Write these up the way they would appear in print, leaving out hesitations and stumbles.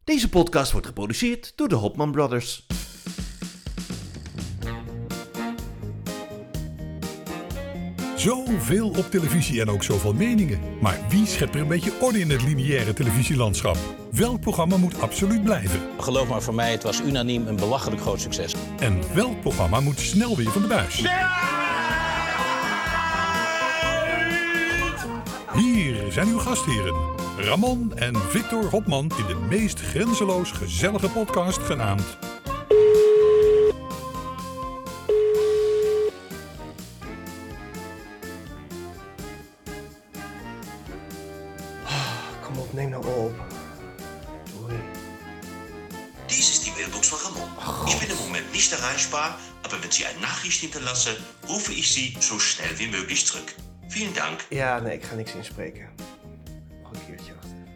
Deze podcast wordt geproduceerd door de Hopman Brothers. Zoveel op televisie en ook zoveel meningen. Maar wie schept er een beetje orde in het lineaire televisielandschap? Welk programma moet absoluut blijven? Geloof maar, voor mij, het was unaniem een belachelijk groot succes. En welk programma moet snel weer van de buis? Hier zijn uw gastheren, Ramon en Victor Hopman in de meest grenzeloos gezellige podcast genaamd... Kom op, neem nou op. Doei. Dies ist die Mailbox von Ramon. Ich bin im Moment nicht erreichbar, aber wenn Sie eine Nachricht hinterlassen, rufe ich Sie so schnell wie möglich zurück. Vielen Dank. Ja, nee, ik ga niks inspreken. Nog een keertje, wacht even.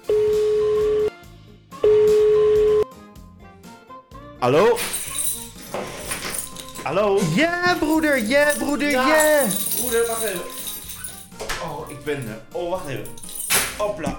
Hallo? Hallo? Ja, broeder, ja, broeder, ja. Broeder, wacht even. Oh, ik ben er. Oh, wacht even. Hopla.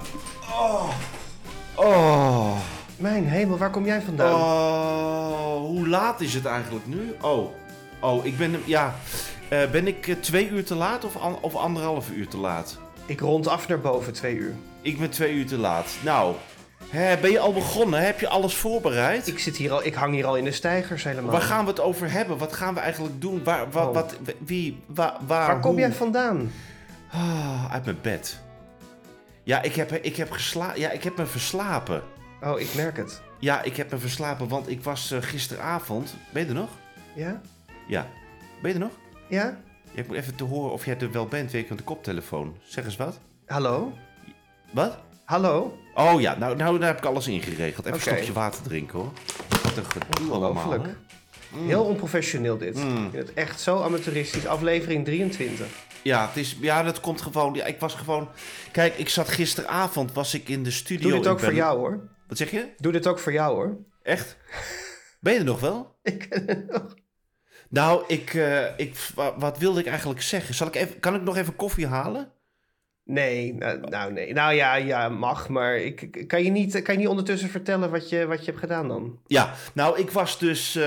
Oh. Mijn hemel, waar kom jij vandaan? Oh, hoe laat is het eigenlijk nu? Oh, ik ben... Ja, ben ik 2 uur te laat of 1,5 uur te laat? Ik rond af naar boven, 2 uur. Ik ben 2 uur te laat. Nou, ben je al begonnen? Heb je alles voorbereid? Ik hang hier al in de steigers helemaal. Waar gaan we het over hebben? Wat gaan we eigenlijk doen? Waar Waar kom hoe? jij vandaan? Uit mijn bed. Ja, ik heb me verslapen. Oh, ik merk het. Ja, ik heb me verslapen, want ik was gisteravond... Ben je er nog? Ja? Ja. Ben je er nog? Ja? Ja, ik moet even te horen of jij er wel bent, weet ik, aan de koptelefoon. Zeg eens wat. Hallo? Wat? Hallo? Oh ja, nou daar heb ik alles ingeregeld. Even Oké. een stokje water drinken, hoor. Wat een gedoe allemaal. Ongelooflijk. Heel onprofessioneel dit. Ik vind het echt zo amateuristisch. Aflevering 23. Ja, dat komt gewoon... Ja, ik was gewoon... Kijk, ik zat gisteravond, was ik in de studio... Doe dit ook voor jou, hoor. Wat zeg je? Doe dit ook voor jou, hoor. Echt? Ben je er nog wel? Ik ben er nog. Nou, wat wilde ik eigenlijk zeggen? Kan ik nog even koffie halen? Nee, nee. Nou ja, mag, maar kan je niet ondertussen vertellen wat je hebt gedaan dan? Ja, nou, ik was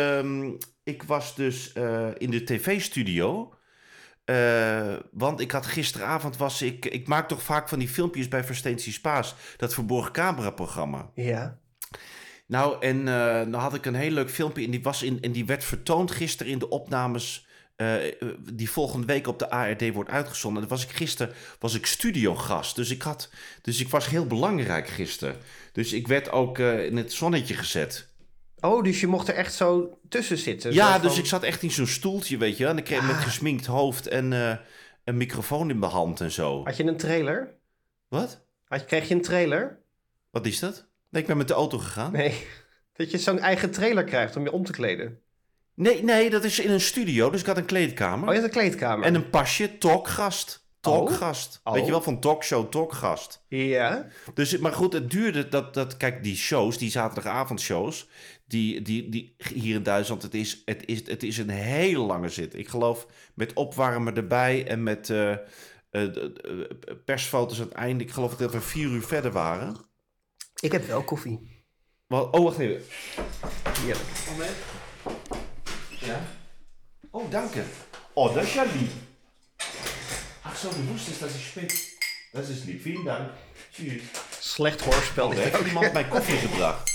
dus in de tv-studio. Want ik had gisteravond ik maak toch vaak van die filmpjes bij Versteensie Spaas, dat verborgen camera-programma. Ja. Nou, en dan had ik een heel leuk filmpje en die werd vertoond gisteren in de opnames die volgende week op de ARD wordt uitgezonden. En gisteren was ik studiogast, dus ik was heel belangrijk gisteren. Dus ik werd ook in het zonnetje gezet. Oh, dus je mocht er echt zo tussen zitten? Ja, zo dus van... ik zat echt in zo'n stoeltje, weet je wel. En ik kreeg met gesminkt hoofd en een microfoon in mijn hand en zo. Had je een trailer? Wat? Kreeg je een trailer? Wat is dat? Nee, ik ben met de auto gegaan. Nee, dat je zo'n eigen trailer krijgt om je om te kleden. Nee, dat is in een studio, dus ik had een kleedkamer. Oh, je had een kleedkamer. En een pasje, talkgast. Talkgast. Oh. Weet je wel, van talkshow, talkgast. Ja. Dus, maar goed, het duurde kijk, die shows, die zaterdagavondshows, die hier in Duitsland, het is een hele lange zit. Ik geloof met opwarmen erbij en met persfoto's aan het einde. Ik geloof dat we 4 uur verder waren. Ik heb wel koffie. Wacht even. Heerlijk. Moment. Ja? Oh, dank je. Oh, dat is ja lieb. Ach zo, du wusstest, dass ich spät. Dat is lieb. Vielen Dank. Tschüss. Slecht hoorspel. Oh, dit heeft ook. iemand mijn koffie gebracht?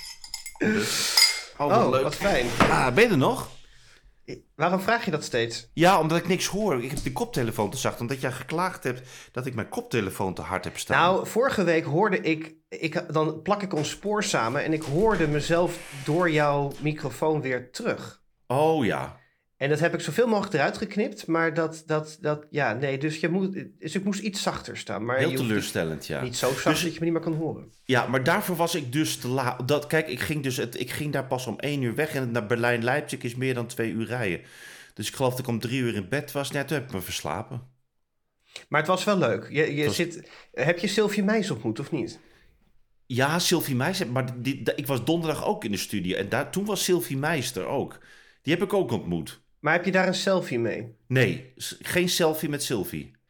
Oh, Oh, leuk. wat fijn. Ben je er nog? Waarom vraag je dat steeds? Ja, omdat ik niks hoor. Ik heb de koptelefoon te zacht. Omdat jij geklaagd hebt dat ik mijn koptelefoon te hard heb staan. Nou, vorige week hoorde ik... Dan plak ik ons spoor samen en ik hoorde mezelf door jouw microfoon weer terug. Oh ja. En dat heb ik zoveel mogelijk eruit geknipt, maar dus ik moest iets zachter staan. Maar Heel je hoeft teleurstellend, ja. niet zo zacht dat je me niet meer kan horen. Ja, maar daarvoor was ik dus te laat. Kijk, ik ging daar pas om 1 uur weg en naar Berlijn-Leipzig is meer dan 2 uur rijden. Dus ik geloof dat ik om 3 uur in bed was. Nee, toen heb ik me verslapen. Maar het was wel leuk. Heb je Sylvie Meijs ontmoet of niet? Ja, Sylvie Meijs, maar ik was donderdag ook in de studio en toen was Sylvie Meijs er ook. Die heb ik ook ontmoet. Maar heb je daar een selfie mee? Nee, geen selfie met Sylvie.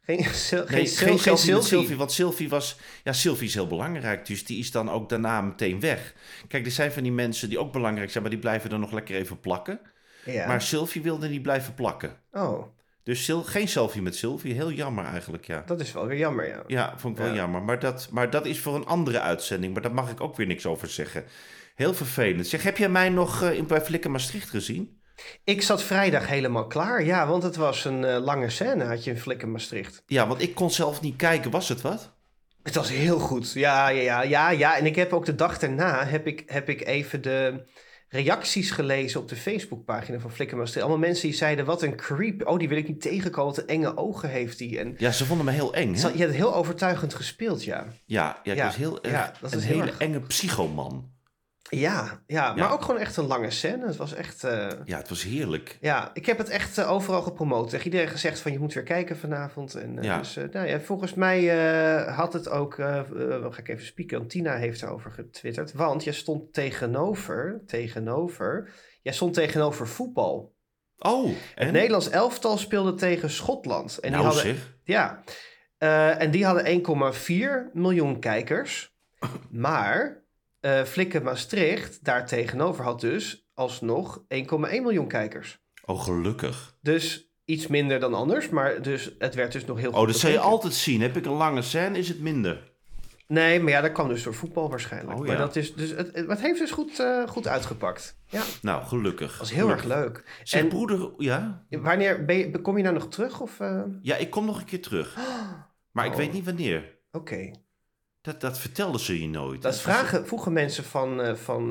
Geen Geen selfie met Sylvie, want Sylvie is heel belangrijk. Dus die is dan ook daarna meteen weg. Kijk, er zijn van die mensen die ook belangrijk zijn, maar die blijven er nog lekker even plakken. Ja. Maar Sylvie wilde niet blijven plakken. Oh, Dus geen selfie met Sylvie. Heel jammer eigenlijk, ja. dat is wel weer jammer, ja. Ja, vond ik wel jammer. Maar dat is voor een andere uitzending. Maar daar mag ik ook weer niks over zeggen. Heel vervelend. Zeg, heb jij mij nog bij Flikker Maastricht gezien? Ik zat vrijdag helemaal klaar, ja, want het was een lange scène, had je in Flikker Maastricht. Ja, want ik kon zelf niet kijken. Was het wat? Het was heel goed, ja. En ik heb ook de dag daarna, heb ik even de reacties gelezen op de Facebookpagina van Flikker Maastricht. Allemaal mensen die zeiden, wat een creep. Oh, die wil ik niet tegenkomen, wat een enge ogen heeft die. En Ja, ze vonden me heel eng, hè? je hebt het heel overtuigend gespeeld, ja. Ja, ik was heel erg dat een is heel hele erg. enge psychoman. Ja, maar ook gewoon echt een lange scène. Het was echt... Ja, het was heerlijk. Ja, ik heb het echt overal gepromoot. Tegen iedereen gezegd van je moet weer kijken vanavond. En, Dus volgens mij had het ook... ga ik even spieken, want Tina heeft erover getwitterd. Want jij stond tegenover... Jij stond tegenover voetbal. Oh, Het en? Nederlands elftal speelde tegen Schotland. En Nou, die hadden, zeg. ja, en die hadden 1,4 miljoen kijkers. Maar Flikker Maastricht daar tegenover had dus alsnog 1,1 miljoen kijkers. Oh, gelukkig. Dus iets minder dan anders, maar dus, het werd dus nog heel goed Oh, dat zou je bekeken. altijd zien. Heb ik een lange scène, is het minder. Nee, maar ja, dat kwam dus door voetbal waarschijnlijk. Oh, Maar ja. dat is dus, het heeft dus goed uitgepakt. Ja, dat Nou, gelukkig. was heel erg leuk. Zeg, En broeder, ja? wanneer kom je nou nog terug? Of, Ja, ik kom nog een keer terug. Maar ik Oh. weet niet wanneer. Oké. Dat vertelden ze je nooit. Dat vroegen mensen van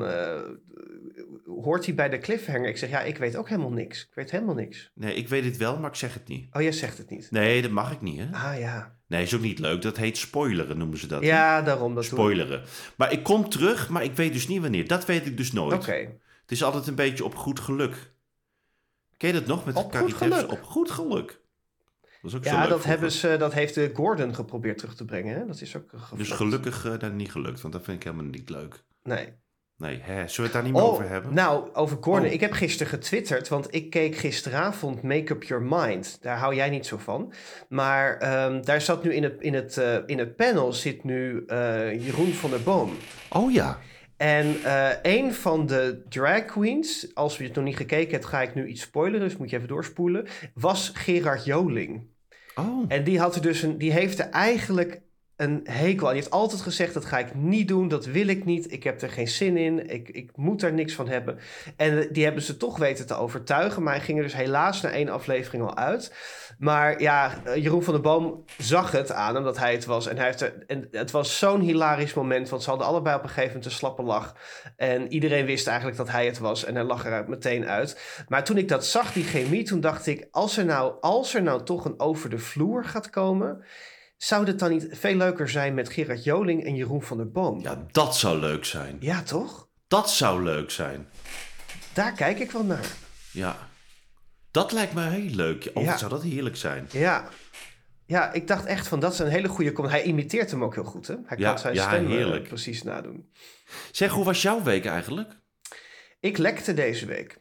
hoort hij bij de cliffhanger? Ik zeg, ja, ik weet ook helemaal niks. Ik weet helemaal niks. Nee, ik weet het wel, maar ik zeg het niet. Oh, jij zegt het niet. Nee, dat mag ik niet, hè? Ah, ja. Nee, is ook niet leuk. Dat heet spoileren, noemen ze dat. Ja, daarom. Dat doe ik. Spoileren. Maar ik kom terug, maar ik weet dus niet wanneer. Dat weet ik dus nooit. Oké. Het is altijd een beetje op goed geluk. Ken je dat nog? Met Op Carrie goed Teffers? geluk? Op goed geluk. Dat is ook zo Ja, leuk dat heeft Gordon geprobeerd terug te brengen. Hè? Dat is ook geflopt. Dus gelukkig dat niet gelukt, want dat vind ik helemaal niet leuk. Nee. Nee, zullen we het daar niet meer over hebben? Nou, over Gordon. Oh. Ik heb gisteren getwitterd, want ik keek gisteravond Make Up Your Mind. Daar hou jij niet zo van. Maar daar zat nu in het panel zit nu Jeroen van der Boom. Oh ja. En een van de drag queens, als je het nog niet gekeken hebt, ga ik nu iets spoileren, dus moet je even doorspoelen, was Gerard Joling. Oh. En die heeft er eigenlijk een hekel aan. Die heeft altijd gezegd, dat ga ik niet doen, dat wil ik niet, ik heb er geen zin in, ik moet daar niks van hebben. En die hebben ze toch weten te overtuigen, maar hij ging er dus helaas na 1 aflevering al uit. Maar ja, Jeroen van der Boom zag het aan hem dat hij het was. En het was zo'n hilarisch moment, want ze hadden allebei op een gegeven moment een slappe lach. En iedereen wist eigenlijk dat hij het was en hij lag er meteen uit. Maar toen ik dat zag, die chemie, toen dacht ik, als er nou toch een over de vloer gaat komen, zou het dan niet veel leuker zijn met Gerard Joling en Jeroen van der Boom? Ja, dat zou leuk zijn. Ja, toch? Dat zou leuk zijn. Daar kijk ik wel naar. Ja. Dat lijkt me heel leuk. Oh, Ja. wat zou dat heerlijk zijn. Ja, ik dacht echt van, dat is een hele goede comment. Hij imiteert hem ook heel goed, hè? Hij Ja, kan zijn ja, stem heerlijk. precies nadoen. Zeg, hoe was jouw week eigenlijk? Ik lekte deze week.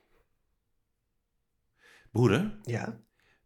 Broeder, Ja.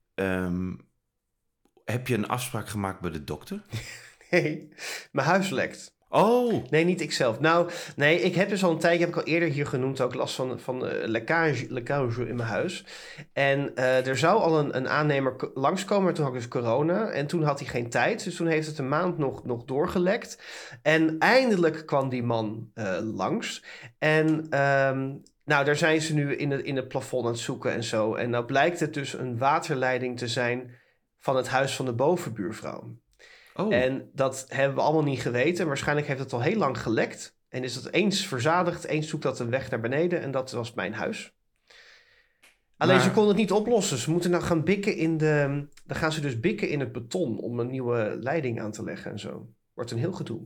heb je een afspraak gemaakt bij de dokter? Nee, mijn huis lekt. Oh, Nee, niet ikzelf. Nou, nee, ik heb dus al een tijdje, heb ik al eerder hier genoemd, ook last van lekkage in mijn huis. En er zou al een aannemer langskomen, maar toen had ik dus corona. En toen had hij geen tijd, dus toen heeft het een maand nog doorgelekt. En eindelijk kwam die man langs. En nou, daar zijn ze nu in het plafond aan het zoeken en zo. En nou blijkt het dus een waterleiding te zijn van het huis van de bovenbuurvrouw. oh. En dat hebben we allemaal niet geweten. Waarschijnlijk heeft het al heel lang gelekt. En is het eens verzadigd, eens zoekt dat een weg naar beneden. En dat was mijn huis. Alleen Maar- ze konden het niet oplossen. Ze moeten nou gaan bikken dan gaan ze dus bikken in het beton om een nieuwe leiding aan te leggen en zo. Wordt een heel gedoe.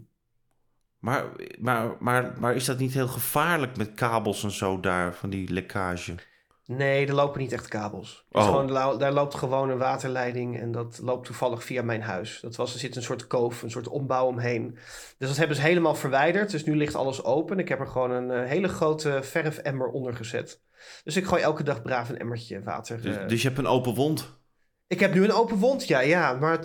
Maar is dat niet heel gevaarlijk met kabels en zo daar, van die lekkage? Nee, er lopen niet echt kabels. Het is Oh. gewoon, daar loopt gewoon een waterleiding en dat loopt toevallig via mijn huis. Er zit een soort koof, een soort ombouw omheen. Dus dat hebben ze helemaal verwijderd. Dus nu ligt alles open. Ik heb er gewoon een hele grote verfemmer onder gezet. Dus ik gooi elke dag braaf een emmertje water. Dus je hebt een open wond? Ik heb nu een open wond, ja. Maar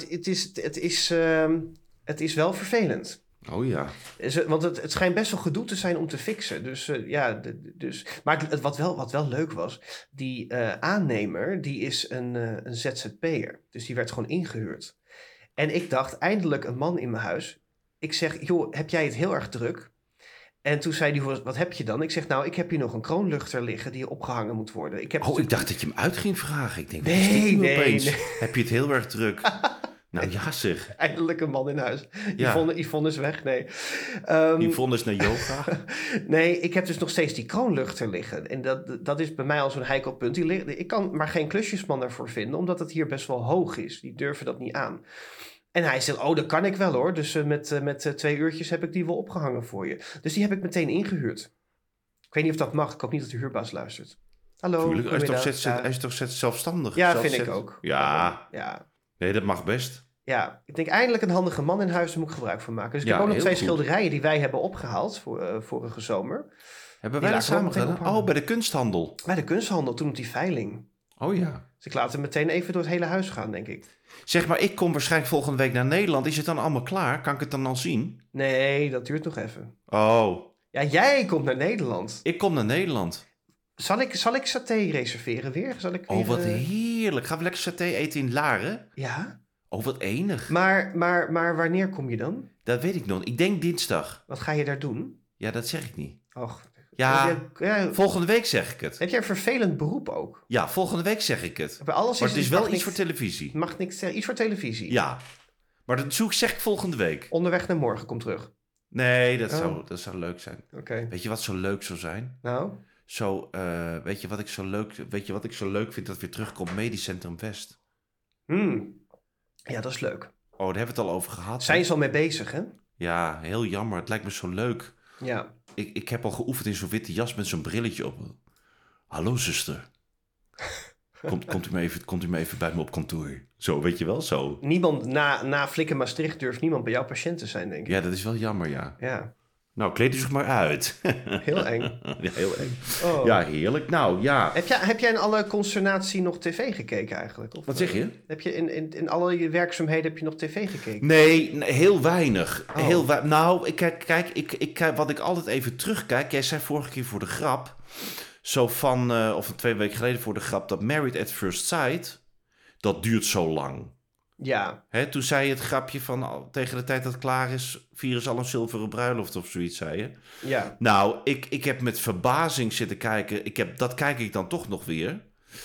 het is wel vervelend. Oh ja. Want het schijnt best wel gedoe te zijn om te fixen. Dus Maar wat wel leuk was, die aannemer, die is een ZZP'er. Dus die werd gewoon ingehuurd. En ik dacht, eindelijk een man in mijn huis. Ik zeg, joh, heb jij het heel erg druk? En toen zei hij, wat heb je dan? Ik zeg, nou, ik heb hier nog een kroonluchter liggen die opgehangen moet worden. Ik dacht dat je hem uit ging vragen. Ik denk, nee. Heb je het heel erg druk? Nou ja, zeg. Eindelijk een man in huis. Ja. Yvonne is weg, nee. Yvonne is naar yoga. Nee, ik heb dus nog steeds die kroonluchter liggen. En dat is bij mij al zo'n heikel punt. Ik kan maar geen klusjesman daarvoor vinden, omdat het hier best wel hoog is. Die durven dat niet aan. En hij zegt, dat kan ik wel hoor. Dus met 2 uurtjes heb ik die wel opgehangen voor je. Dus die heb ik meteen ingehuurd. Ik weet niet of dat mag. Ik hoop niet dat de huurbaas luistert. Hallo. Tuurlijk, hij is toch zelfstandig? Ja, vind ik ook. Ja. Ja. Nee, dat mag best. Ja, ik denk eindelijk een handige man in huis, daar moet ik gebruik van maken. Dus ik heb ook nog 2 schilderijen die wij hebben opgehaald vorige zomer. Hebben wij dat samen gedaan? Oh, bij de kunsthandel. Bij de kunsthandel, toen op die veiling. Oh ja. Dus ik laat hem meteen even door het hele huis gaan, denk ik. Zeg maar, ik kom waarschijnlijk volgende week naar Nederland. Is het dan allemaal klaar? Kan ik het dan al zien? Nee, dat duurt nog even. Oh. Ja, jij komt naar Nederland. Ik kom naar Nederland. Zal ik saté reserveren weer? Oh, wat heerlijk. Gaan we lekker saté eten in Laren? Ja. Oh, wat enig. Maar wanneer kom je dan? Dat weet ik nog. Ik denk dinsdag. Wat ga je daar doen? Ja, dat zeg ik niet. Och. Ja, volgende week zeg ik het. Heb jij een vervelend beroep ook? Ja, volgende week zeg ik het. Maar het is wel iets voor televisie. Mag niks zeggen. Iets voor televisie? Ja. Maar dat zeg ik volgende week. Onderweg naar morgen, kom terug. Nee, dat zou leuk zijn. Oké. Weet je wat zo leuk zou zijn? Nou? Weet je wat ik zo leuk vind dat weer terugkomt? Medisch Centrum West. Ja, dat is leuk. Oh, daar hebben we het al over gehad. Zijn ze al mee bezig, hè? Ja, heel jammer. Het lijkt me zo leuk. Ja. Ik heb al geoefend in zo'n witte jas met zo'n brilletje op. Hallo, zuster. Komt u maar even bij me op kantoor. Zo, weet je wel, zo. Niemand, na Flikken Maastricht durft niemand bij jouw patiënt te zijn, denk ik. Ja, dat is wel jammer, ja. Ja. Nou, kleed u zich maar uit. Heel eng. Ja, heel eng. Oh. Ja, heerlijk. Nou, ja. Heb jij in alle consternatie nog tv gekeken eigenlijk? Of, wat zeg je? Heb je in alle je werkzaamheden heb je nog tv gekeken? Nee, heel weinig. Oh. Nou, kijk, wat ik altijd even terugkijk. Jij zei vorige keer voor de grap, zo van, of 2 weken geleden voor de grap, dat Married at First Sight, dat duurt zo lang. Ja. Toen zei je het grapje van tegen de tijd dat het klaar is, vieren ze al een zilveren bruiloft of zoiets, zei je. Ja. Nou, ik heb met verbazing zitten kijken. Dat kijk ik dan toch nog weer.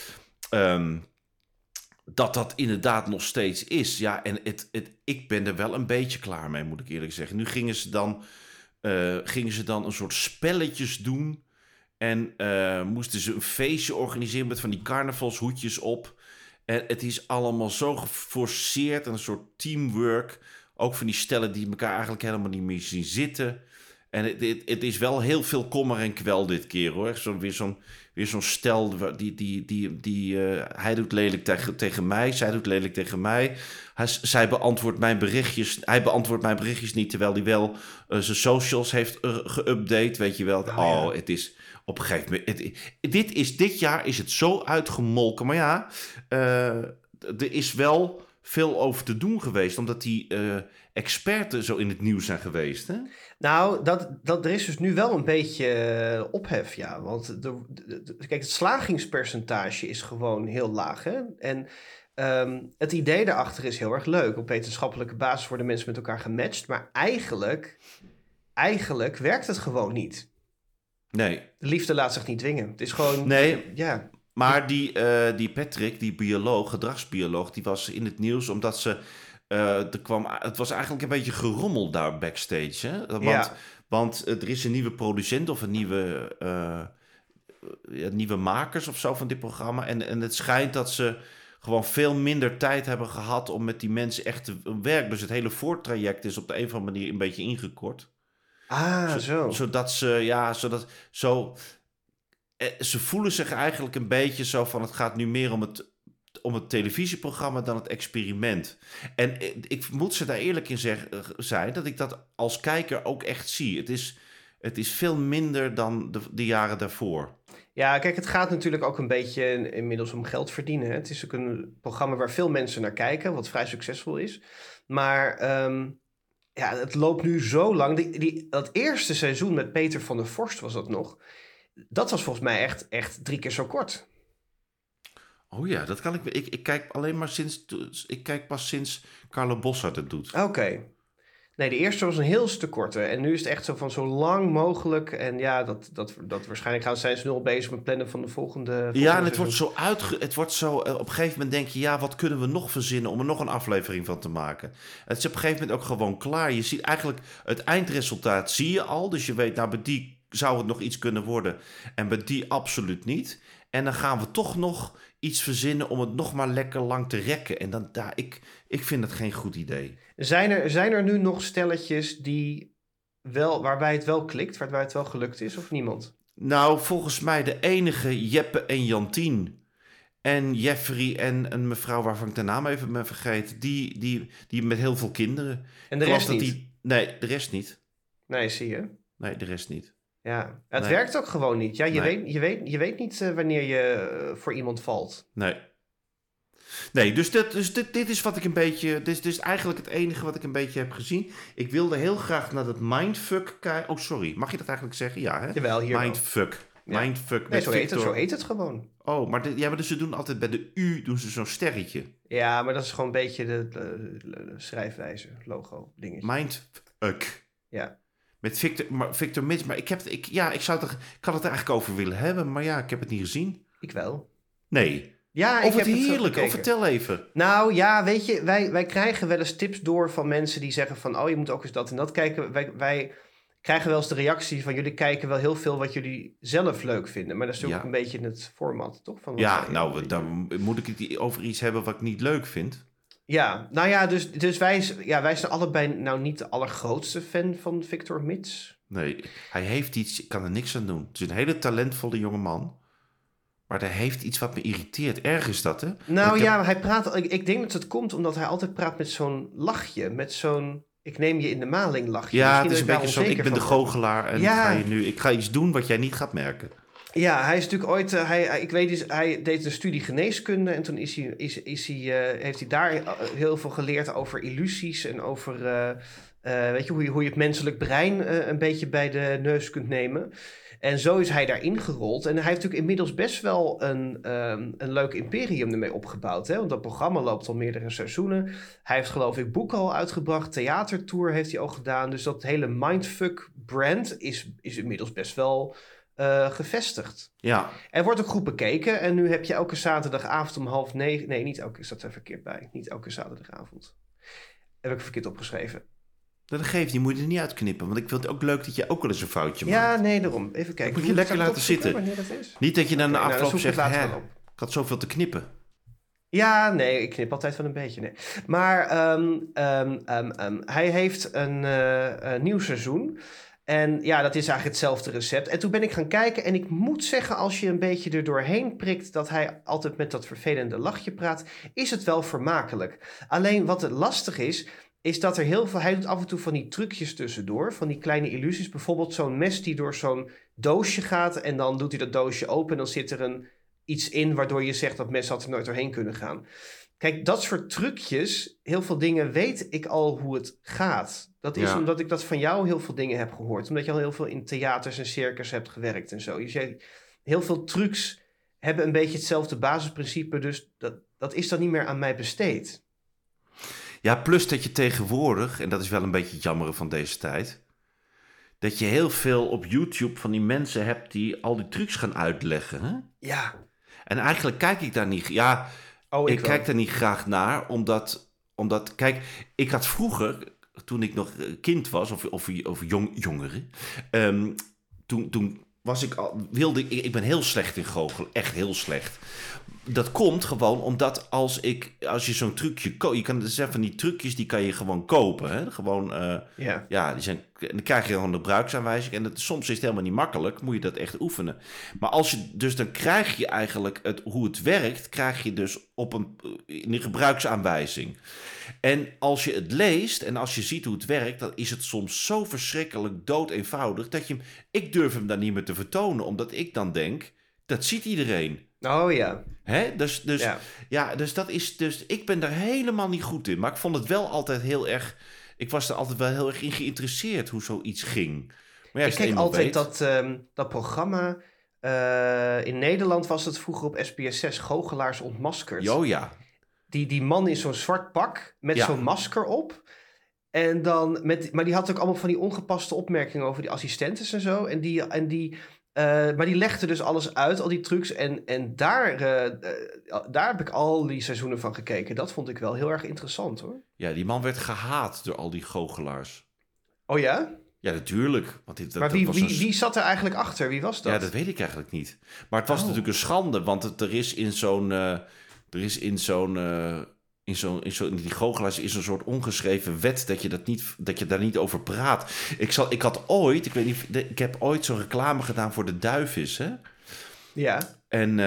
Dat inderdaad nog steeds is. Ja, en ik ben er wel een beetje klaar mee, moet ik eerlijk zeggen. Nu gingen ze dan een soort spelletjes doen. En moesten ze een feestje organiseren met van die carnavalshoedjes op. En het is allemaal zo geforceerd en een soort teamwork. Ook van die stellen die elkaar eigenlijk helemaal niet meer zien zitten. En het is wel heel veel kommer en kwel dit keer, hoor. Weer zo'n stel die hij doet lelijk tegen mij, zij doet lelijk tegen mij. Hij beantwoordt mijn berichtjes niet, terwijl hij wel zijn socials heeft geüpdate, weet je wel. Het is op een gegeven moment... Dit jaar is het zo uitgemolken. Maar ja, er is wel veel over te doen geweest, omdat die experten zo in het nieuws zijn geweest, hè? Nou, er is dus nu wel een beetje ophef, ja. Want kijk, het slagingspercentage is gewoon heel laag, hè. En het idee daarachter is heel erg leuk. Op wetenschappelijke basis worden mensen met elkaar gematcht. Maar eigenlijk werkt het gewoon niet. Nee. De liefde laat zich niet dwingen. Het is gewoon... Nee, ja. Maar die Patrick, die bioloog, gedragsbioloog, die was in het nieuws omdat ze... het was eigenlijk een beetje gerommel daar backstage. Hè? Want er is een nieuwe producent of een nieuwe makers of zo van dit programma. En het schijnt dat ze gewoon veel minder tijd hebben gehad om met die mensen echt te werken. Dus het hele voortraject is op de een of andere manier een beetje ingekort. Zo. Ze voelen zich eigenlijk een beetje zo van... het gaat nu meer om het televisieprogramma dan het experiment. En ik moet ze daar eerlijk in zijn dat ik dat als kijker ook echt zie. Het is veel minder dan de jaren daarvoor. Ja, kijk, het gaat natuurlijk ook een beetje inmiddels om geld verdienen. Hè? Het is ook een programma waar veel mensen naar kijken, wat vrij succesvol is. Maar het loopt nu zo lang. Dat eerste seizoen met Peter van der Vorst was dat nog. Dat was volgens mij echt 3 keer zo kort. Oh ja, dat kan ik. Ik kijk alleen maar ik kijk pas sinds Carlo Boszhard het doet. Oké. Nee, de eerste was een heel stuk korter. En nu is het echt zo van zo lang mogelijk. En ja, dat waarschijnlijk zijn ze nu al bezig met plannen van de volgende Ja, en het wordt zo het wordt zo. Op een gegeven moment denk je, ja, wat kunnen we nog verzinnen om er nog een aflevering van te maken? Het is op een gegeven moment ook gewoon klaar. Je ziet eigenlijk het eindresultaat zie je al. Dus je weet, nou, bij die zou het nog iets kunnen worden. En bij die absoluut niet. En dan gaan we toch nog iets verzinnen om het nog maar lekker lang te rekken. En dan, ik vind het geen goed idee. Zijn er nu nog stelletjes waarbij het wel klikt, waarbij het wel gelukt is, of niemand? Nou, volgens mij de enige Jeppe en Jantien en Jeffrey en een mevrouw waarvan ik de naam even ben vergeten, die met heel veel kinderen. En de rest niet? Nee, de rest niet. Nee, zie je. Nee, de rest niet. Ja, het werkt ook gewoon niet. Ja, je weet niet wanneer je voor iemand valt. Nee, dus dit is wat ik een beetje. Dit is eigenlijk het enige wat ik een beetje heb gezien. Ik wilde heel graag naar dat Mindfuck kijken. Oh, sorry. Mag je dat eigenlijk zeggen? Ja, hè? Jawel, hier Mindfuck. Ja. Mindfuck. Nee, zo heet het gewoon. Oh, maar ze doen altijd bij de U doen ze zo'n sterretje. Ja, maar dat is gewoon een beetje de schrijfwijze, logo, dingetje. Mindfuck. Ja. Met Victor Mits. Maar ik had het er eigenlijk over willen hebben. Maar ja, ik heb het niet gezien. Ik wel. Nee. Ja, ik heb heerlijk. Vertel even. Nou ja, weet je, wij krijgen wel eens tips door van mensen die zeggen van, oh, je moet ook eens dat en dat kijken. Wij krijgen wel eens de reactie van, jullie kijken wel heel veel wat jullie zelf leuk vinden. Maar dat is natuurlijk ook een beetje het format, toch? Van dan moet ik het over iets hebben wat ik niet leuk vind. Ja, nou ja, dus wij zijn allebei nou niet de allergrootste fan van Victor Mits. Nee, hij heeft iets, ik kan er niks aan doen. Het is een hele talentvolle jongeman. Maar hij heeft iets wat me irriteert. Erg is dat, hè? Nou ja, hij praat. Ik denk dat het komt omdat hij altijd praat met zo'n lachje. Met zo'n, ik neem je in de maling lachje. Ja, het is een beetje zo, ik ben de goochelaar en ik ga iets doen wat jij niet gaat merken. Ja, hij is natuurlijk ooit, hij deed een studie geneeskunde en toen heeft hij daar heel veel geleerd over illusies en over, weet je, hoe je het menselijk brein een beetje bij de neus kunt nemen. En zo is hij daarin gerold. En hij heeft natuurlijk inmiddels best wel een leuk imperium ermee opgebouwd. Hè? Want dat programma loopt al meerdere seizoenen. Hij heeft geloof ik boeken al uitgebracht. Theatertour heeft hij al gedaan. Dus dat hele Mindfuck brand is inmiddels best wel gevestigd. Ja. Er wordt ook goed bekeken. En nu heb je elke zaterdagavond om 8:30... Nee, niet elke... Ik zat er verkeerd bij. Niet elke zaterdagavond. Heb ik verkeerd opgeschreven. Dat geeft niet, moet je er niet uitknippen. Want ik vind het ook leuk dat je ook wel eens een foutje maakt. Ja, nee, daarom. Even kijken. Moet je lekker laten zitten. Dat is? Niet dat je dan na afloop dan zegt, ik had zoveel te knippen. Ja, nee, ik knip altijd wel een beetje. Nee. Maar hij heeft een nieuw seizoen. En ja, dat is eigenlijk hetzelfde recept. En toen ben ik gaan kijken en ik moet zeggen, als je een beetje er doorheen prikt dat hij altijd met dat vervelende lachje praat, is het wel vermakelijk. Alleen wat het lastig is dat er heel veel... Hij doet af en toe van die trucjes tussendoor, van die kleine illusies. Bijvoorbeeld zo'n mes die door zo'n doosje gaat en dan doet hij dat doosje open en dan zit er iets in waardoor je zegt dat mes had er nooit doorheen kunnen gaan. Kijk, dat soort trucjes, heel veel dingen weet ik al hoe het gaat. Dat is omdat ik dat van jou heel veel dingen heb gehoord. Omdat je al heel veel in theaters en circus hebt gewerkt en zo. Dus heel veel trucs hebben een beetje hetzelfde basisprincipe, dus dat is dan niet meer aan mij besteed. Ja, plus dat je tegenwoordig, en dat is wel een beetje het jammere van deze tijd, dat je heel veel op YouTube van die mensen hebt die al die trucs gaan uitleggen. Hè? Ja. En eigenlijk kijk ik daar niet... Ja, ik kijk daar niet graag naar, omdat kijk, ik had vroeger, toen ik nog kind was, of jongere, toen was ik al... ik ben heel slecht in goochelen, echt heel slecht. dat komt gewoon omdat als je zo'n trucje koopt... Je kan dus van die trucjes, die kan je gewoon kopen. Hè? Gewoon, dan krijg je gewoon de gebruiksaanwijzing. En soms is het helemaal niet makkelijk. Moet je dat echt oefenen. Maar dan krijg je eigenlijk hoe het werkt... krijg je dus in een gebruiksaanwijzing. En als je het leest en als je ziet hoe het werkt... dan is het soms zo verschrikkelijk doodeenvoudig... dat ik durf hem dan niet meer te vertonen. Omdat ik dan denk, dat ziet iedereen. Oh ja. Hè? Dus dat is... Dus ik ben daar helemaal niet goed in. Maar ik vond het wel altijd heel erg... Ik was er altijd wel heel erg in geïnteresseerd hoe zoiets ging. Maar ja, ik keek altijd dat programma... in Nederland was het vroeger op SBS 6 Goochelaars Ontmaskerd. Oh ja. Die man in zo'n zwart pak met zo'n masker op. En dan maar die had ook allemaal van die ongepaste opmerkingen over die assistentes en zo. Maar die legde dus alles uit, al die trucs. En daar heb ik al die seizoenen van gekeken. Dat vond ik wel heel erg interessant, hoor. Ja, die man werd gehaat door al die goochelaars. Oh ja? Ja, natuurlijk. Maar wie zat er eigenlijk achter? Wie was dat? Ja, dat weet ik eigenlijk niet. Maar het was natuurlijk een schande, want er is in die goochelaars is een soort ongeschreven wet dat je daar niet over praat. Ik heb ooit zo'n reclame gedaan voor de Duivis, hè? Ja. En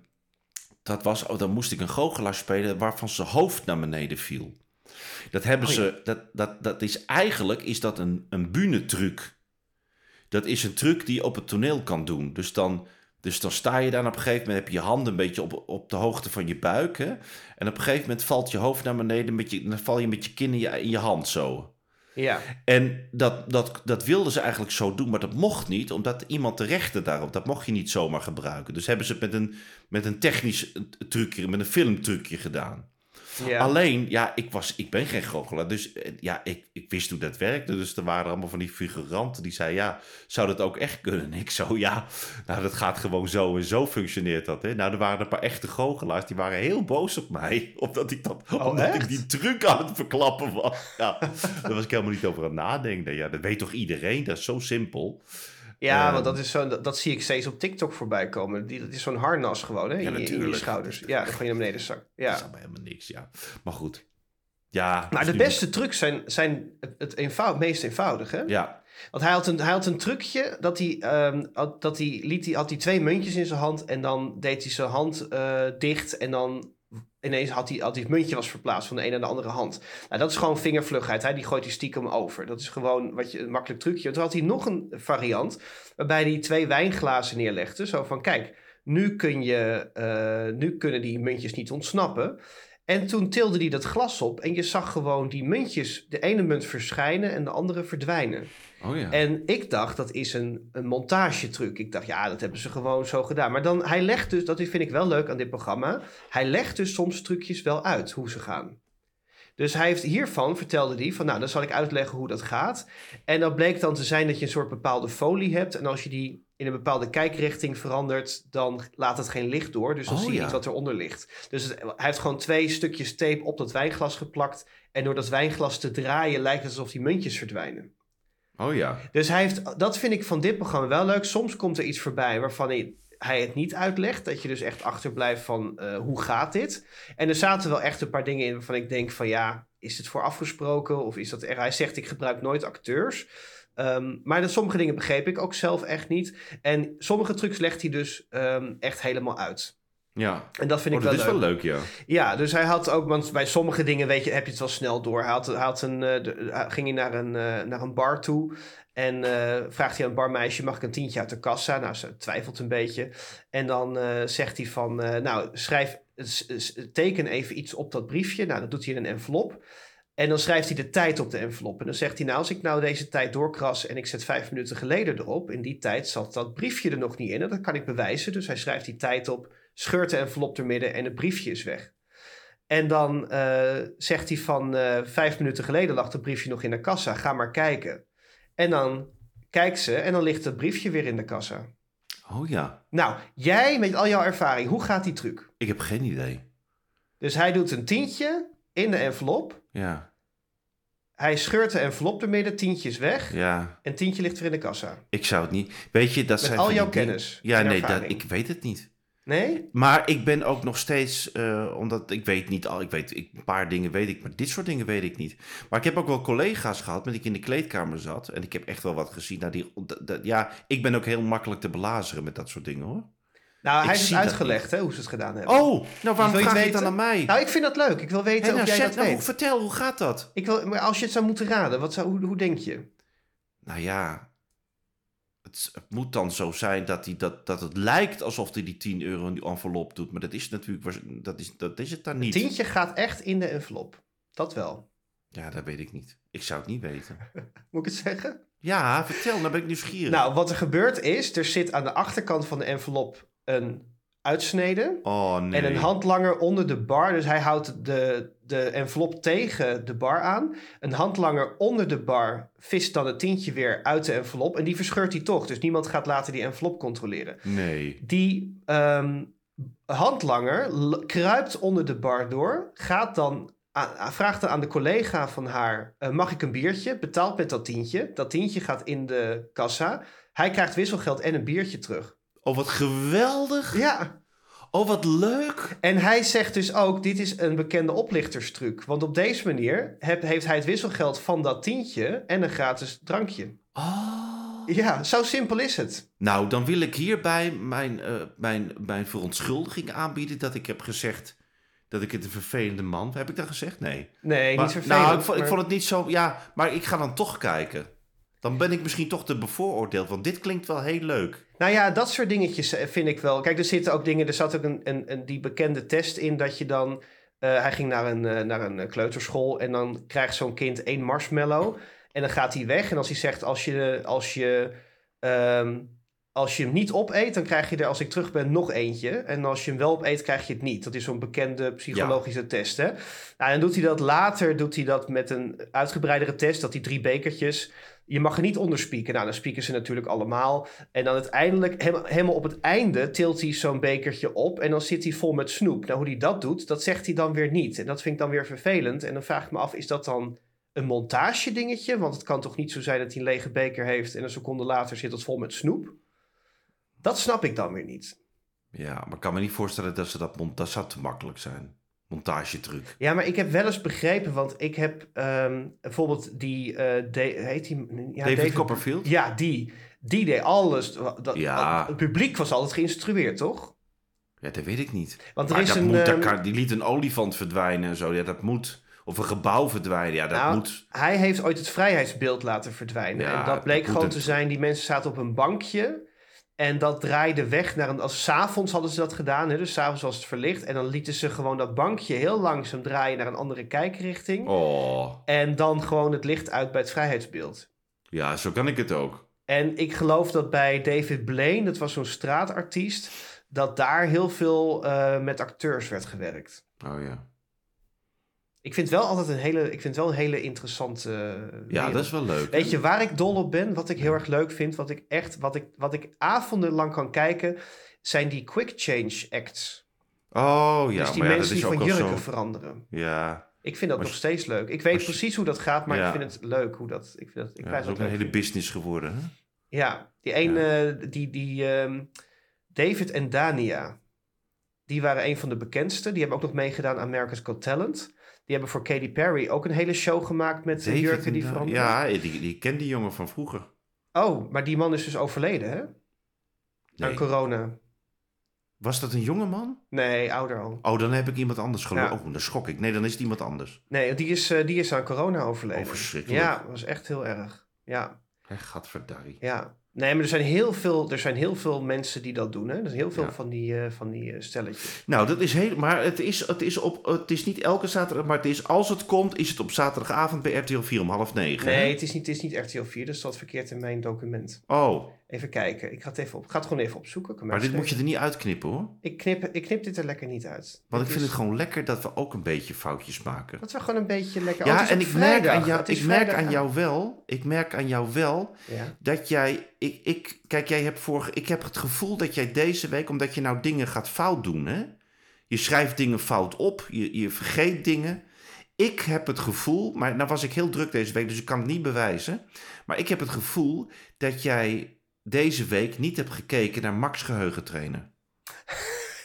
dan moest ik een goochelaar spelen waarvan zijn hoofd naar beneden viel. Dat hebben dat is eigenlijk een bühnentruc. Dat is een truc die je op het toneel kan doen. Dus dan sta je daar en op een gegeven moment heb je je handen een beetje op de hoogte van je buik. Hè? En op een gegeven moment valt je hoofd naar beneden. Dan val je met je kin in je hand zo. Ja. En dat wilden ze eigenlijk zo doen, maar dat mocht niet. Omdat iemand de rechten daarop, dat mocht je niet zomaar gebruiken. Dus hebben ze het met een technisch trucje, met een filmtrucje gedaan. Ja. Alleen, ja, ik ben geen goochelaar, dus ik wist hoe dat werkte. Dus er waren allemaal van die figuranten die zeiden, ja, zou dat ook echt kunnen? En ik zo, ja, nou, dat gaat gewoon zo en zo functioneert dat. Hè? Nou, er waren een paar echte goochelaars, die waren heel boos op mij, omdat ik die truc aan het verklappen was. Ja, daar was ik helemaal niet over aan het nadenken. Ja, dat weet toch iedereen, dat is zo simpel. Ja, want dat zie ik steeds op TikTok voorbij komen. Dat is zo'n harnas gewoon, hè? In je schouders. Ja, dan ga je naar beneden zakken. Ja. Dat is allemaal helemaal niks, ja. Maar goed. Ja, maar de beste trucs zijn het meest eenvoudig, hè? Ja. Want hij had een trucje had hij 2 muntjes in zijn hand... en dan deed hij zijn hand dicht en dan... Ineens had hij het muntje was verplaatst van de een naar de andere hand. Nou, dat is gewoon vingervlugheid. Hè? Die gooit hij stiekem over. Dat is gewoon een makkelijk trucje. Toen had hij nog een variant waarbij hij 2 wijnglazen neerlegde. Zo van, kijk, nu kunnen die muntjes niet ontsnappen. En toen tilde hij dat glas op en je zag gewoon die muntjes, de ene munt verschijnen en de andere verdwijnen. Oh ja. En ik dacht, dat is een montagetruc. Ik dacht, ja, dat hebben ze gewoon zo gedaan. Maar dan, hij legt dus, dat vind ik wel leuk aan dit programma, hij legt dus soms trucjes wel uit, hoe ze gaan. Dus hij heeft hiervan, vertelde hij, van nou, dan zal ik uitleggen hoe dat gaat. En dat bleek dan te zijn dat je een soort bepaalde folie hebt. En als je die in een bepaalde kijkrichting verandert, dan laat het geen licht door. Dus dan zie je niet wat eronder ligt. Dus hij heeft gewoon 2 stukjes tape op dat wijnglas geplakt. En door dat wijnglas te draaien lijkt het alsof die muntjes verdwijnen. Oh ja. Dus dat vind ik van dit programma wel leuk. Soms komt er iets voorbij waarvan hij het niet uitlegt. Dat je dus echt achterblijft van hoe gaat dit? En er zaten wel echt een paar dingen in waarvan ik denk van ja, is het voor afgesproken? Of is dat er? Hij zegt ik gebruik nooit acteurs. Maar sommige dingen begreep ik ook zelf echt niet. En sommige trucs legt hij dus echt helemaal uit. Ja. En dat vind ik wel leuk. Dat is wel leuk, ja. Ja, dus hij had ook, want bij sommige dingen heb je het wel snel door. Ging hij naar een bar toe en vraagt hij aan het barmeisje, mag ik een tientje uit de kassa? Nou, ze twijfelt een beetje. En dan zegt hij van, teken even iets op dat briefje. Nou, dat doet hij in een envelop. En dan schrijft hij de tijd op de envelop. En dan zegt hij, nou, als ik nou deze tijd doorkras en ik zet 5 minuten geleden erop, in die tijd zat dat briefje er nog niet in. En dat kan ik bewijzen. Dus hij schrijft die tijd op, scheurt de envelop er midden en het briefje is weg. En dan zegt hij van 5 minuten geleden lag het briefje nog in de kassa. Ga maar kijken. En dan kijkt ze en dan ligt het briefje weer in de kassa. Oh ja. Nou, jij met al jouw ervaring, hoe gaat die truc? Ik heb geen idee. Dus hij doet een tientje in de envelop. Ja. Hij scheurt de envelop er midden, tientje is weg. Ja. En tientje ligt weer in de kassa. Ik zou het niet... Weet je, dat met zijn al jouw kennis. Ja, nee, ik weet het niet. Nee? Maar ik ben ook nog steeds, omdat ik weet niet al, een paar dingen weet ik, maar dit soort dingen weet ik niet. Maar ik heb ook wel collega's gehad met wie ik in de kleedkamer zat. En ik heb echt wel wat gezien. Ik ben ook heel makkelijk te belazeren met dat soort dingen, hoor. Nou, hij heeft zie het dat uitgelegd, hè, hoe ze het gedaan hebben. Oh, nou waarom Wil je vraag het je het dan weten? aan mij? Nou, ik vind dat leuk. Ik wil weten of jij dat weet. Vertel, hoe gaat dat? Maar als je het zou moeten raden, hoe denk je? Nou ja, het moet dan zo zijn dat het lijkt alsof hij die 10 euro in die envelop doet. Maar dat is natuurlijk, dat is het dan niet. Een tientje gaat echt in de envelop. Dat wel. Ja, dat weet ik niet. Ik zou het niet weten. Moet ik het zeggen? Ja, vertel, dan ben ik nieuwsgierig. Nou, wat er gebeurt is, er zit aan de achterkant van de envelop een uitsnede. Oh, nee. En een handlanger onder de bar. Dus hij houdt de envelop tegen de bar aan. Een handlanger onder de bar vist dan het tientje weer uit de envelop. En die verscheurt hij toch. Dus niemand gaat later die envelop controleren. Nee. Die handlanger kruipt onder de bar door. Vraagt dan aan de collega van haar... mag ik een biertje? Betaalt met dat tientje. Dat tientje gaat in de kassa. Hij krijgt wisselgeld en een biertje terug. Oh, wat geweldig. Ja. Oh, wat leuk. En hij zegt dus ook, dit is een bekende oplichterstruc. Want op deze manier heeft hij het wisselgeld van dat tientje en een gratis drankje. Oh. Ja, zo simpel is het. Nou, dan wil ik hierbij mijn verontschuldiging aanbieden dat ik heb gezegd dat ik het een vervelende man... Heb ik dat gezegd? Nee. Nee, Maar, niet vervelend. Nou, ik vond het niet zo... Ja, maar ik ga dan toch kijken. Dan ben ik misschien toch te bevooroordeeld, want dit klinkt wel heel leuk. Nou ja, dat soort dingetjes vind ik wel. Kijk, er zitten ook dingen... Er zat ook die bekende test in dat je dan... hij ging naar een kleuterschool en dan krijgt zo'n kind 1 marshmallow. En dan gaat hij weg. En als hij zegt, als je hem niet opeet, dan krijg je er, als ik terug ben, nog eentje. En als je hem wel opeet, krijg je het niet. Dat is zo'n bekende psychologische test, hè? Nou, en doet hij dat met een uitgebreidere test, dat die 3 bekertjes... Je mag er niet onder spieken. Nou, dan spieken ze natuurlijk allemaal. En dan uiteindelijk, helemaal op het einde, tilt hij zo'n bekertje op. En dan zit hij vol met snoep. Nou, hoe hij dat doet, dat zegt hij dan weer niet. En dat vind ik dan weer vervelend. En dan vraag ik me af, is dat dan een montage dingetje? Want het kan toch niet zo zijn dat hij een lege beker heeft en een seconde later zit het vol met snoep? Dat snap ik dan weer niet. Ja, maar ik kan me niet voorstellen dat zou te makkelijk zijn. Montagetruc. Ja, maar ik heb wel eens begrepen, want ik heb bijvoorbeeld die... heet die David Copperfield? Ja, die deed alles. Ja. Het publiek was altijd geïnstrueerd, toch? Ja, dat weet ik niet. Want maar er is die liet een olifant verdwijnen en zo. Ja, dat moet. Of een gebouw verdwijnen. Ja, dat moet. Hij heeft ooit het vrijheidsbeeld laten verdwijnen. Ja, en dat bleek gewoon te zijn, die mensen zaten op een bankje... En dat draaide weg naar als 's avonds hadden ze dat gedaan, hè? Dus 's avonds was het verlicht. En dan lieten ze gewoon dat bankje heel langzaam draaien naar een andere kijkrichting. Oh. En dan gewoon het licht uit bij het vrijheidsbeeld. Ja, zo kan ik het ook. En ik geloof dat bij David Blaine, dat was zo'n straatartiest, dat daar heel veel met acteurs werd gewerkt. Oh ja. Ik vind wel altijd een hele interessante Ja, wereld. dat is wel leuk. Weet je waar ik dol op ben? Wat ik heel erg leuk vind, wat ik avondenlang kan kijken, zijn die quick change acts. Oh ja, dus die maar mensen dat is die ook van al jurken zo. veranderen. Ja. Ik vind dat nog steeds leuk. Ik weet precies hoe dat gaat, maar ik vind het leuk hoe dat... Dat is ook een hele business geworden, hè? Ja, David en Dania, die waren een van de bekendste. Die hebben ook nog meegedaan aan America's Got Talent. Die hebben voor Katy Perry ook een hele show gemaakt met jurken die veranderen. Ja, die kent die jongen van vroeger. Oh, maar die man is dus overleden, hè? Nee. Aan corona. Was dat een jonge man? Nee, ouder al. Oh, dan heb ik iemand anders geloofd. Ja. Oh, dan schok ik. Nee, dan is het iemand anders. Nee, die is aan corona overleden. Oh, verschrikkelijk. Ja, dat was echt heel erg. Ja. Gadverdarrie. Ja. Nee, maar er zijn heel veel mensen die dat doen. Hè? Er zijn heel veel van die stelletjes. Nou, dat is heel... Maar het is niet elke zaterdag, maar als het komt, is het op zaterdagavond bij RTL 4 om 8:30. Nee, het is niet RTL 4, dus dat verkeerd in mijn document. Oh. Even kijken. Ik ga het gewoon even opzoeken. Maar dit moet je er niet uitknippen, hoor. Ik knip dit er lekker niet uit. Want ik vind het gewoon lekker dat we ook een beetje foutjes maken. Dat we gewoon een beetje lekker... Ja, het is en op ik merk vrijdag. aan jou wel Ja. dat jij... Ik heb het gevoel dat jij deze week, omdat je nou dingen gaat fout doen, hè? Je schrijft dingen fout op, je vergeet dingen. Ik heb het gevoel, maar nou was ik heel druk deze week, dus ik kan het niet bewijzen. Maar ik heb het gevoel dat jij deze week niet hebt gekeken naar Max Geheugentrainer.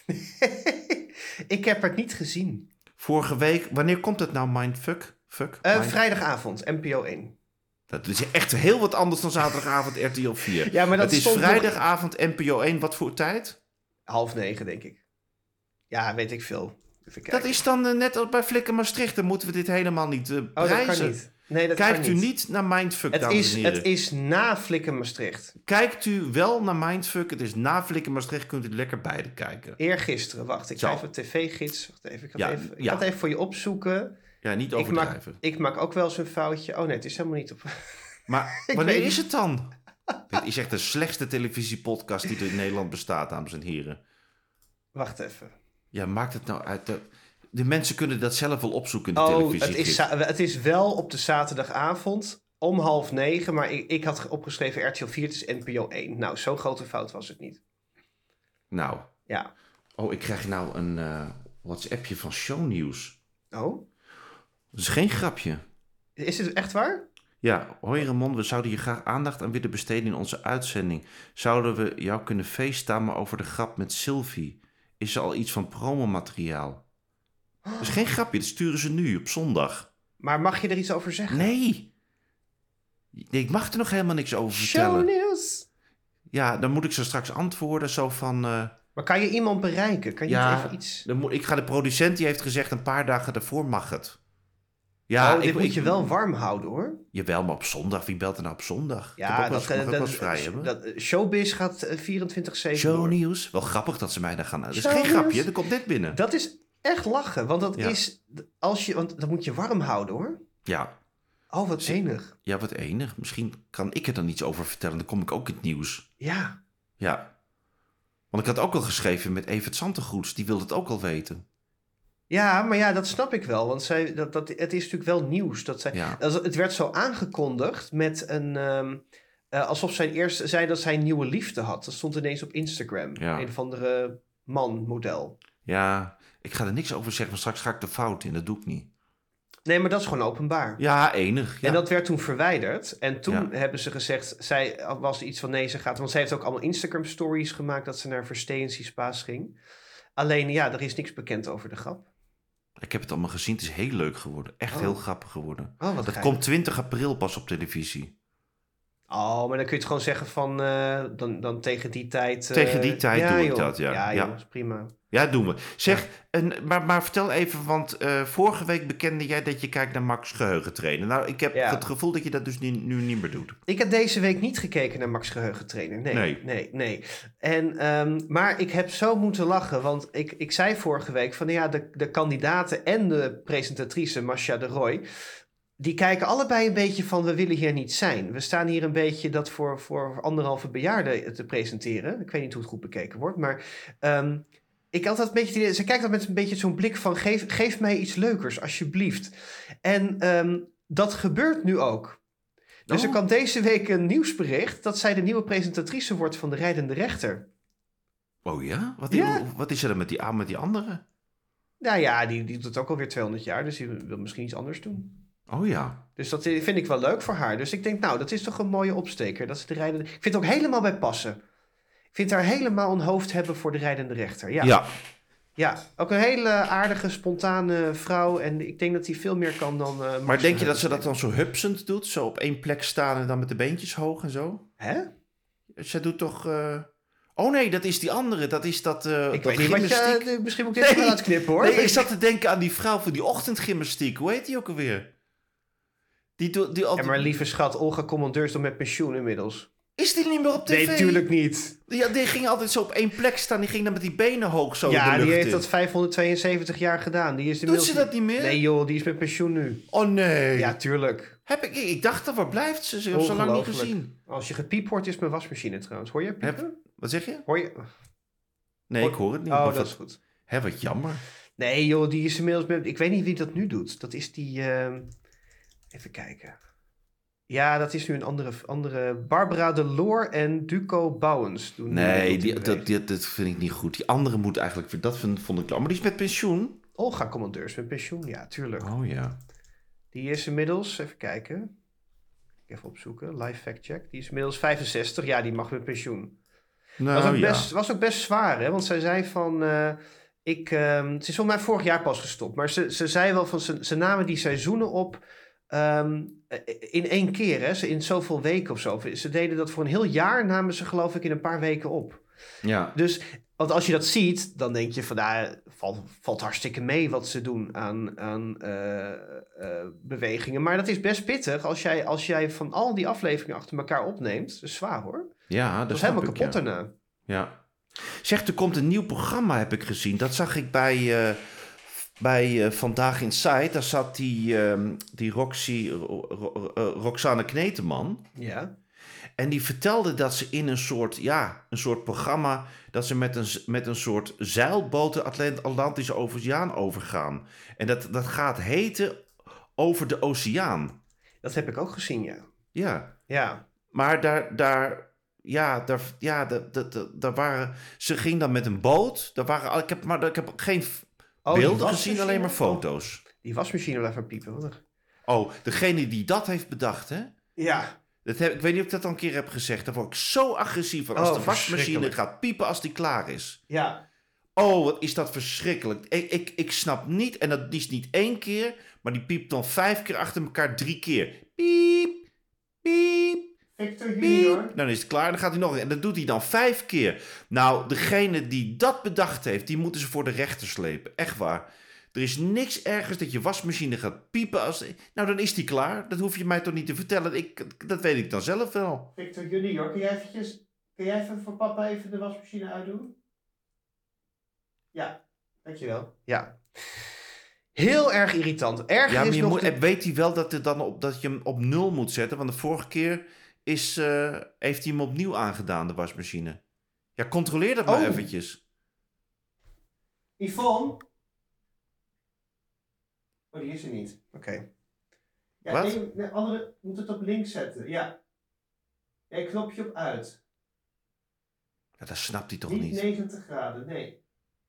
Ik heb het niet gezien. Vorige week, wanneer komt het nou, Mindfuck? Vrijdagavond, NPO 1. Dat is echt heel wat anders dan zaterdagavond RTL 4. Ja, maar dat het is stond vrijdagavond NPO 1, wat voor tijd? 8:30, denk ik. Ja, weet ik veel. Even kijken. Dat is dan net als bij Flikker Maastricht. Dan moeten we dit helemaal niet prijzen. dat kan niet. Nee, dat Kijkt kan u niet. niet naar Mindfuck, dames en heren. Het is na Flikker Maastricht. Kijkt u wel naar Mindfuck. Het is na Flikker Maastricht. Kunt u lekker beide kijken. Eergisteren, wacht. Ik Zo. ga even tv-gids. Wacht even. Ik Ja. ga het even voor je opzoeken. Ja, niet overdrijven. Ik maak ook wel eens een foutje. Oh nee, het is helemaal niet op... Maar Ik wanneer weet is het dan? Dit is echt de slechtste televisiepodcast die er in Nederland bestaat, dames en heren. Wacht even. Ja, maakt het nou uit. De mensen kunnen dat zelf wel opzoeken in de televisie. Het is wel op de zaterdagavond om 8:30, maar ik had opgeschreven RTL 4, het is NPO 1. Nou, zo'n grote fout was het niet. Nou. Ja. Oh, ik krijg nou een WhatsAppje van Shownieuws. Oh? Dat is geen grapje. Is het echt waar? Ja, hoi Ramon, we zouden hier graag aandacht aan willen besteden in onze uitzending. Zouden we jou kunnen facetimen over de grap met Sylvie? Is er al iets van promomateriaal? Dat is geen grapje, dat sturen ze nu op zondag. Maar mag je er iets over zeggen? Nee, ik mag er nog helemaal niks over vertellen. Shownieuws! Ja, dan moet ik zo straks antwoorden, zo van... Maar kan je iemand bereiken? Kan je even iets... ik ga de producent, die heeft gezegd een paar dagen daarvoor mag het. Ja, dit moet je wel warm houden, hoor. Jawel, maar op zondag, wie belt er nou op zondag? Ja, mag ook wel eens vrij hebben. Showbiz gaat 24/7 Shownieuws. Wel grappig dat ze mij daar gaan... Dat is geen grapje, dat komt net binnen. Dat is echt lachen, want dat is... Want dat moet je warm houden, hoor. Ja. Oh, wat enig. Ja, wat enig. Misschien kan ik er dan iets over vertellen. Dan kom ik ook in het nieuws. Ja. Ja. Want ik had ook al geschreven met Evert Santegoeds. Die wilde het ook al weten. Ja, maar ja, dat snap ik wel. Want het is natuurlijk wel nieuws. Het werd zo aangekondigd met een... alsof zij eerst zei dat zij een nieuwe liefde had. Dat stond ineens op Instagram. Ja. Een of andere man-model. Ja, ik ga er niks over zeggen. Maar straks ga ik de fout in. Dat doe ik niet. Nee, maar dat is gewoon openbaar. Ja, enig. Ja. En dat werd toen verwijderd. En toen hebben ze gezegd... Zij was iets van nee, ze gaat... Want zij heeft ook allemaal Instagram stories gemaakt... dat ze naar Versteenspaas ging. Alleen, ja, er is niks bekend over de grap. Ik heb het allemaal gezien. Het is heel leuk geworden. Echt heel grappig geworden. Dat komt 20 april pas op televisie. Oh, maar dan kun je het gewoon zeggen van... dan tegen die tijd... Tegen die tijd doe ik dat, ja. Ja, joh, is prima. Ja, doen we. Zeg, maar vertel even, want vorige week bekende jij dat je kijkt naar Max Geheugentrainer. Nou, ik heb het gevoel dat je dat dus nu niet meer doet. Ik heb deze week niet gekeken naar Max Geheugentrainer. Nee. Maar ik heb zo moeten lachen, want ik zei vorige week van de kandidaten en de presentatrice Masha de Roy... Die kijken allebei een beetje van, we willen hier niet zijn. We staan hier een beetje dat voor anderhalve bejaarden te presenteren. Ik weet niet hoe het goed bekeken wordt, maar... ik had dat een beetje... Ze kijkt dat met een beetje zo'n blik van, geef mij iets leukers, alsjeblieft. En dat gebeurt nu ook. Dus er kwam deze week een nieuwsbericht... dat zij de nieuwe presentatrice wordt van de Rijdende Rechter. Oh ja? Wat is er dan met die andere? Nou ja, die doet het ook alweer 200 jaar, dus die wil misschien iets anders doen. Oh ja. Dus dat vind ik wel leuk voor haar. Dus ik denk, nou, dat is toch een mooie opsteker. Dat ze de rijdende... Ik vind het ook helemaal bij passen. Ik vind haar helemaal een hoofd hebben voor de Rijdende Rechter. Ja, ook een hele aardige, spontane vrouw. En ik denk dat hij veel meer kan dan... maar denk je dat ze dat dan zo hupsend doet? Zo op één plek staan en dan met de beentjes hoog en zo? Hè? Ze doet toch... Oh nee, dat is die andere. Dat is dat ik weet niet wat je... Misschien moet ik dit wel uitknippen, hoor. Nee, ik zat te denken aan die vrouw van die ochtendgymnastiek. Hoe heet die ook alweer? Die altijd... Ja, maar lieve schat, Olga Commandeur is dan met pensioen inmiddels. Is die niet meer op tv? Nee, tuurlijk niet. Ja, die ging altijd zo op één plek staan. Die ging dan met die benen hoog zo in de lucht. Ja, die heeft in. dat 572 jaar gedaan. Die is Doet ze dat niet meer? Nee joh, die is met pensioen nu. Oh nee. Ja, tuurlijk. Ik dacht dat, waar blijft ze? Ze heeft zo lang niet gezien. Als je gepiept hoort, is mijn wasmachine trouwens. Hoor je piepen? Wat zeg je? Hoor je? Nee, ik hoor het niet. Oh, dat is goed. Hé, wat jammer. Nee joh, die is inmiddels met... Ik weet niet wie dat nu doet. Dat is die... Even kijken. Ja, dat is nu een andere... Barbara de Loor en Duco Bouwens doen. Nee, dat vind ik niet goed. Die andere moet eigenlijk... Dat vond ik... Maar die is met pensioen. Olga Commandeurs met pensioen, ja, tuurlijk. Oh ja. Die is inmiddels... Even kijken. Even opzoeken. Live fact check. Die is inmiddels 65. Ja, die mag met pensioen. Nou, was ook best zwaar, hè? Want zij zei van... ze is volgens mij vorig jaar pas gestopt. Maar ze zei wel van... Ze namen die seizoenen op in 1 keer, hè? In zoveel weken of zo. Ze deden dat voor een heel jaar, namen ze geloof ik in een paar weken op. Ja. Dus, want als je dat ziet, dan denk je van... valt hartstikke mee wat ze doen aan bewegingen. Maar dat is best pittig als jij van al die afleveringen achter elkaar opneemt. Dat is zwaar, hoor. Ja, dat is helemaal kapot daarna. Ja. Zeg, er komt een nieuw programma, heb ik gezien. Dat zag ik bij Vandaag Inside. Daar zat die Roxane Kneteman. Ja. En die vertelde dat ze in een soort programma... dat ze met een soort zeilboot de Atlantische Oceaan overgaan. En dat gaat heten Over de Oceaan. Dat heb ik ook gezien, ja. Ja. Ja. Maar daar waren... Ze ging dan met een boot. Ik heb geen beelden gezien, alleen maar foto's. Die wasmachine wel even piepen, hoor. Oh, degene die dat heeft bedacht, hè? Ja. Ik weet niet of ik dat al een keer heb gezegd. Daar word ik zo agressief van als de wasmachine gaat piepen als die klaar is. Ja. Oh, wat is dat verschrikkelijk. Ik snap niet, en dat is niet 1 keer... maar die piept dan 5 keer achter elkaar 3 keer. Piep, piep, Victor Junior. Dan is het klaar, dan gaat hij nog een. En dat doet hij dan 5 keer. Nou, degene die dat bedacht heeft, die moeten ze voor de rechter slepen. Echt waar. Er is niks ergers dat je wasmachine gaat piepen als... Nou, dan is die klaar. Dat hoef je mij toch niet te vertellen. Dat weet ik dan zelf wel. Victor Junior, kun jij even voor papa even de wasmachine uitdoen? Ja, dankjewel. Ja. Heel erg irritant. Weet hij wel dat je hem op 0 moet zetten? Want de vorige keer heeft hij hem opnieuw aangedaan, de wasmachine. Ja, controleer dat maar eventjes. Yvonne? Oh, die is er niet. Oké. Ja, wat? De andere moet het op links zetten. Ja. Ja, knopje op uit. Ja, dat snapt hij toch niet? Niet 90 graden, nee.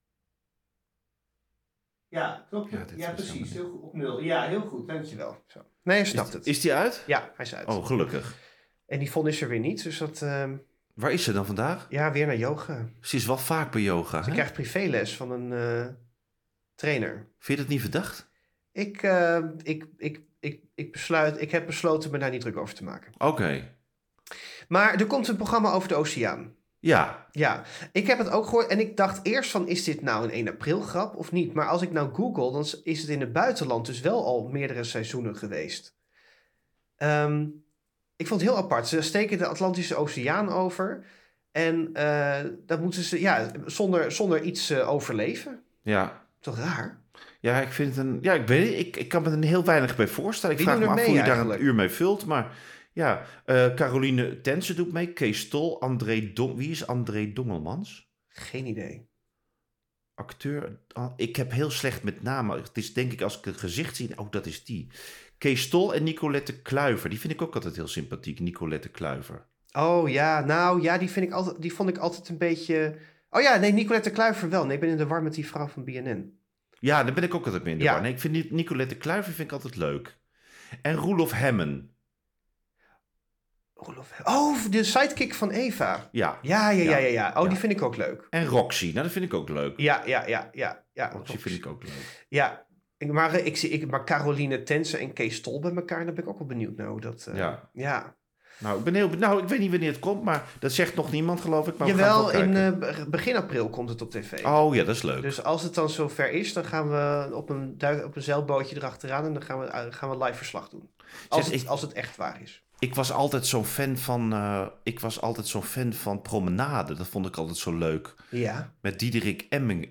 Ja, knopje. Ja, precies. Heel goed. Op 0. Ja, heel goed. Dankjewel. Zo. Nee, hij snapt het. Is die uit? Ja, hij is uit. Oh, gelukkig. En Yvonne is er weer niet, dus dat... Waar is ze dan vandaag? Ja, weer naar yoga. Ze is wel vaak bij yoga, Ze krijgt privéles van een trainer. Vind je dat niet verdacht? Ik heb besloten me daar niet druk over te maken. Oké. Maar er komt een programma over de oceaan. Ja. Ja, ik heb het ook gehoord en ik dacht eerst van, is dit nou een 1 april grap of niet? Maar als ik nou google, dan is het in het buitenland dus wel al meerdere seizoenen geweest. Ik vond het heel apart. Ze steken de Atlantische Oceaan over en dan moeten ze zonder iets overleven. Ja. Toch raar? Ja, ik vind het ik weet het, ik kan me er heel weinig bij voorstellen. Ik vraag me af hoe je daar een uur mee vult, maar ja, Caroline Tense doet mee, Kees Tol, wie is André Dongelmans? Geen idee. Acteur, ik heb heel slecht met namen. Het is denk ik als ik het gezicht zie, dat is die. Kees Tol en Nicolette Kluiver, die vind ik ook altijd heel sympathiek, Nicolette Kluiver. Oh ja, nou ja, die vond ik altijd een beetje... Oh ja, nee, Nicolette Kluiver wel. Nee, ik ben in de war met die vrouw van BNN. Ja, daar ben ik ook altijd mee in de war. Nee, ik vind Nicolette Kluiver vind ik altijd leuk. En Roelof Hemmen. Oh, de sidekick van Eva. Ja. Ja. Oh, die vind ik ook leuk. En Roxy, nou dat vind ik ook leuk. Ja. Roxy vind ik ook leuk. Ja, maar Caroline Tense en Kees Tol bij elkaar, daar ben ik ook wel benieuwd naar hoe dat... Ja. Nou, ik weet niet wanneer het komt, maar dat zegt nog niemand, geloof ik. Maar jawel, in begin april komt het op tv. Oh ja, dat is leuk. Dus als het dan zover is, dan gaan we op een zeilbootje erachteraan en dan gaan we live verslag doen. Als het echt waar is. Ik was altijd zo'n fan van Promenade. Dat vond ik altijd zo leuk. Ja. Met Diederik Ebbingen.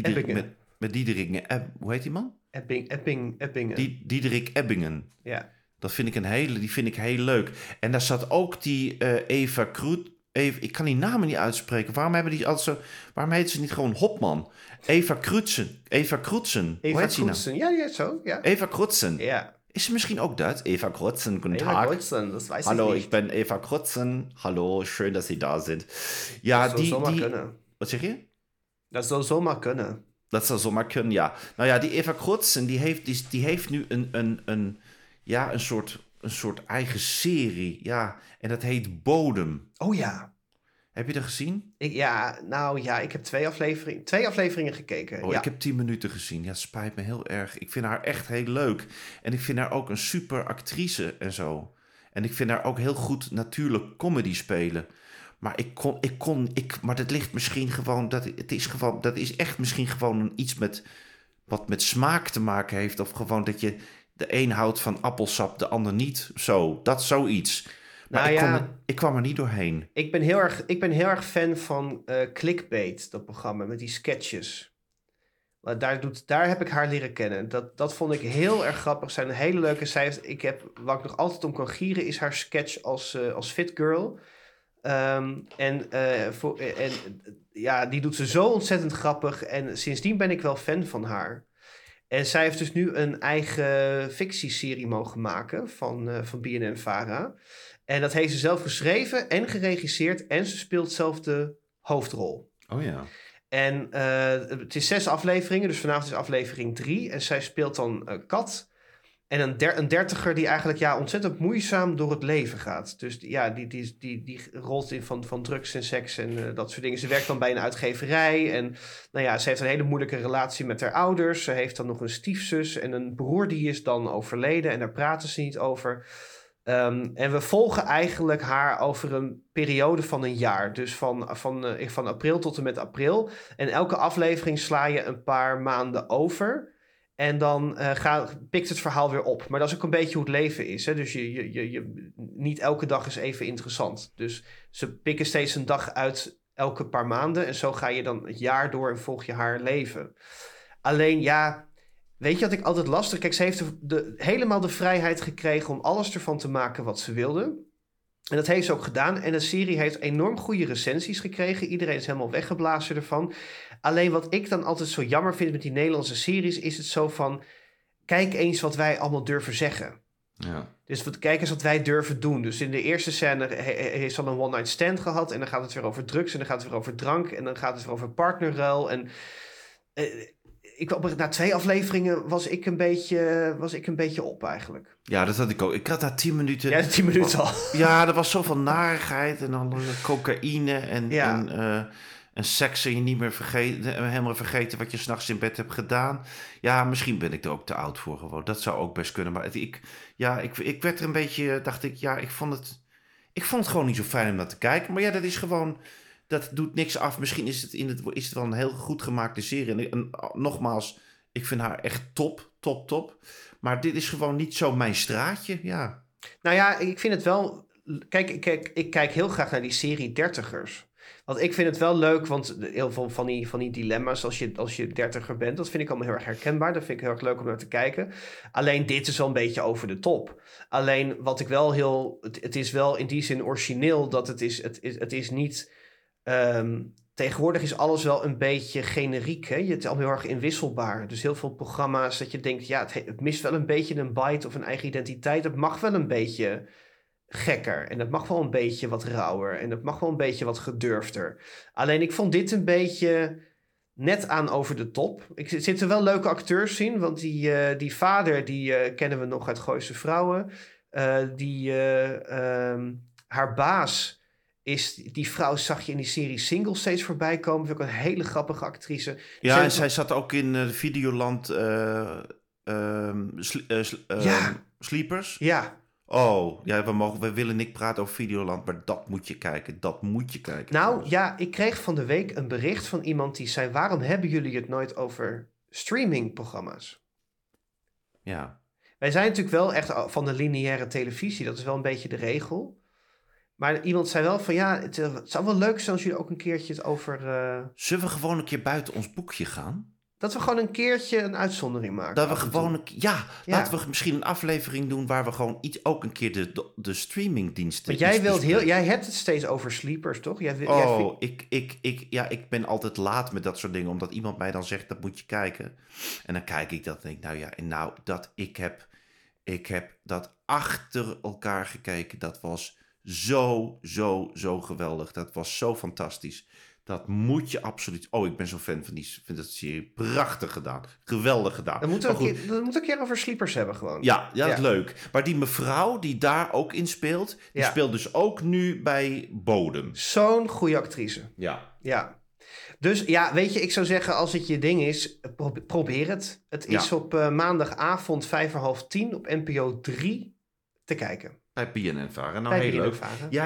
Hoe heet die man? Ebbingen. Diederik Ebbingen. Ja. Die vind ik heel leuk. En daar zat ook die Eva Kroet. Ik kan die namen niet uitspreken. Waarom heet ze niet gewoon Hopman? Eva Kroetsen. Eva Kroetsen, ja, zo. Ja. Eva Kroetsen. Ja. Is ze misschien ook dat? Eva Kroetsen, guten Eva Tag. Kroetsen, das weiß Hallo, ich nicht. ich bin Eva Kroetsen. Hallo, schön, dass Sie da sind. Ja, dat zou zomaar kunnen. Wat zeg je? Dat zou zomaar kunnen. Dat zou zomaar kunnen, ja. Nou ja, die Eva Kroetsen, die heeft nu een soort eigen serie. Ja, en dat heet Bodem. Oh ja. Heb je dat gezien? Ik heb 2 afleveringen gekeken. Ik heb 10 minuten gezien. Ja, het spijt me heel erg. Ik vind haar echt heel leuk. En ik vind haar ook een super actrice en zo. En ik vind haar ook heel goed natuurlijk comedy spelen. Maar maar dat ligt misschien gewoon... Dat is echt misschien gewoon iets wat met smaak te maken heeft. Of gewoon dat je de een houdt van appelsap, de ander niet. Zo, dat zoiets. Maar ik kwam er niet doorheen. Ik ben heel erg fan van Clickbait, dat programma, met die sketches. Daar heb ik haar leren kennen. Dat vond ik heel erg grappig. Zijn hele leuke cijfers. Waar ik nog altijd om kan gieren, is haar sketch als Fit Girl. Die doet ze zo ontzettend grappig. En sindsdien ben ik wel fan van haar. En zij heeft dus nu een eigen fictieserie mogen maken van BNN-Vara. En dat heeft ze zelf geschreven en geregisseerd. En ze speelt zelf de hoofdrol. Oh ja. En het is 6 afleveringen, dus vanavond is aflevering 3. En zij speelt dan Kat. En een dertiger die eigenlijk ontzettend moeizaam door het leven gaat. Dus die rolt in van drugs en seks en dat soort dingen. Ze werkt dan bij een uitgeverij. En ze heeft een hele moeilijke relatie met haar ouders. Ze heeft dan nog een stiefzus en een broer die is dan overleden. En daar praten ze niet over. En we volgen eigenlijk haar over een periode van een jaar. Dus van april tot en met april. En elke aflevering sla je een paar maanden over. En dan pikt het verhaal weer op. Maar dat is ook een beetje hoe het leven is. Hè? Dus niet elke dag is even interessant. Dus ze pikken steeds een dag uit elke paar maanden. En zo ga je dan het jaar door en volg je haar leven. Alleen weet je wat ik altijd lastig... Kijk, ze heeft helemaal de vrijheid gekregen om alles ervan te maken wat ze wilde. En dat heeft ze ook gedaan. En de serie heeft enorm goede recensies gekregen. Iedereen is helemaal weggeblazen ervan. Alleen wat ik dan altijd zo jammer vind met die Nederlandse series... is het zo van... Kijk eens wat wij allemaal durven zeggen. Ja. Dus kijk eens wat wij durven doen. Dus in de eerste scène heeft ze al een one-night stand gehad... en dan gaat het weer over drugs en dan gaat het weer over drank... en dan gaat het weer over partnerruil. En na 2 afleveringen was ik een beetje op eigenlijk. Ja, dat had ik ook. Ik had daar 10 minuten... Ja, 10 minuten al. Ja, er was zoveel narigheid en dan cocaïne en seks en je niet meer helemaal vergeten wat je 's nachts in bed hebt gedaan. Ja, misschien ben ik er ook te oud voor gewoon. Dat zou ook best kunnen. Maar ik werd er een beetje, dacht ik, ik vond het gewoon niet zo fijn om naar te kijken. Maar dat is gewoon, dat doet niks af. Misschien is het wel een heel goed gemaakte serie. En nogmaals, ik vind haar echt top. Maar dit is gewoon niet zo mijn straatje, ja. Nou ja, ik vind het wel... Kijk, ik kijk heel graag naar die serie Dertigers. Want ik vind het wel leuk, want heel veel van die dilemma's als je 30er bent... dat vind ik allemaal heel erg herkenbaar. Dat vind ik heel erg leuk om naar te kijken. Alleen dit is wel een beetje over de top. Alleen wat ik wel het is wel in die zin origineel dat het is niet... Tegenwoordig is alles wel een beetje generiek. Hè? Het is allemaal heel erg inwisselbaar. Dus heel veel programma's dat je denkt... het mist wel een beetje een bite of een eigen identiteit. Het mag wel een beetje gekker. En het mag wel een beetje wat rauwer. En het mag wel een beetje wat gedurfder. Alleen ik vond dit een beetje net aan over de top. Er zitten wel leuke acteurs in. Want die vader, die kennen we nog uit Gooise Vrouwen. Haar baas... Die vrouw zag je in die serie Single steeds voorbij komen. Vind ik een hele grappige actrice. Ja, en zij zat ook in Videoland Sleepers. Ja. Oh, ja, we willen niet praten over Videoland, maar dat moet je kijken. Nou, trouwens. ja, ik kreeg van de week een bericht van iemand die zei... waarom hebben jullie het nooit over streamingprogramma's? Ja. Wij zijn natuurlijk wel echt van de lineaire televisie. Dat is wel een beetje de regel. Maar iemand zei wel van het zou wel leuk zijn als jullie ook een keertje het over... Zullen we gewoon een keer buiten ons boekje gaan? Dat we gewoon een keertje een uitzondering maken. Dat we gewoon laten we misschien een aflevering doen waar we gewoon ook een keer de streamingdiensten... Want jij hebt het steeds over Sleepers, toch? Ik ben altijd laat met dat soort dingen, omdat iemand mij dan zegt, dat moet je kijken. En dan kijk ik dat en denk ik heb dat achter elkaar gekeken. Dat was zo geweldig. Dat was zo fantastisch. Dat moet je absoluut... Oh, ik ben zo'n fan van vind dat serie prachtig gedaan. Geweldig gedaan. Dan moeten we een keer over Sleepers hebben gewoon. Ja, dat is leuk. Maar die mevrouw die daar ook in speelt... die speelt dus ook nu bij Bodem. Zo'n goede actrice. Ja. Dus ja, weet je, ik zou zeggen, als het je ding is, probeer het. Het is op maandagavond 5:30 op NPO 3 te kijken. Bij BNN-Varen. Nou, heel leuk.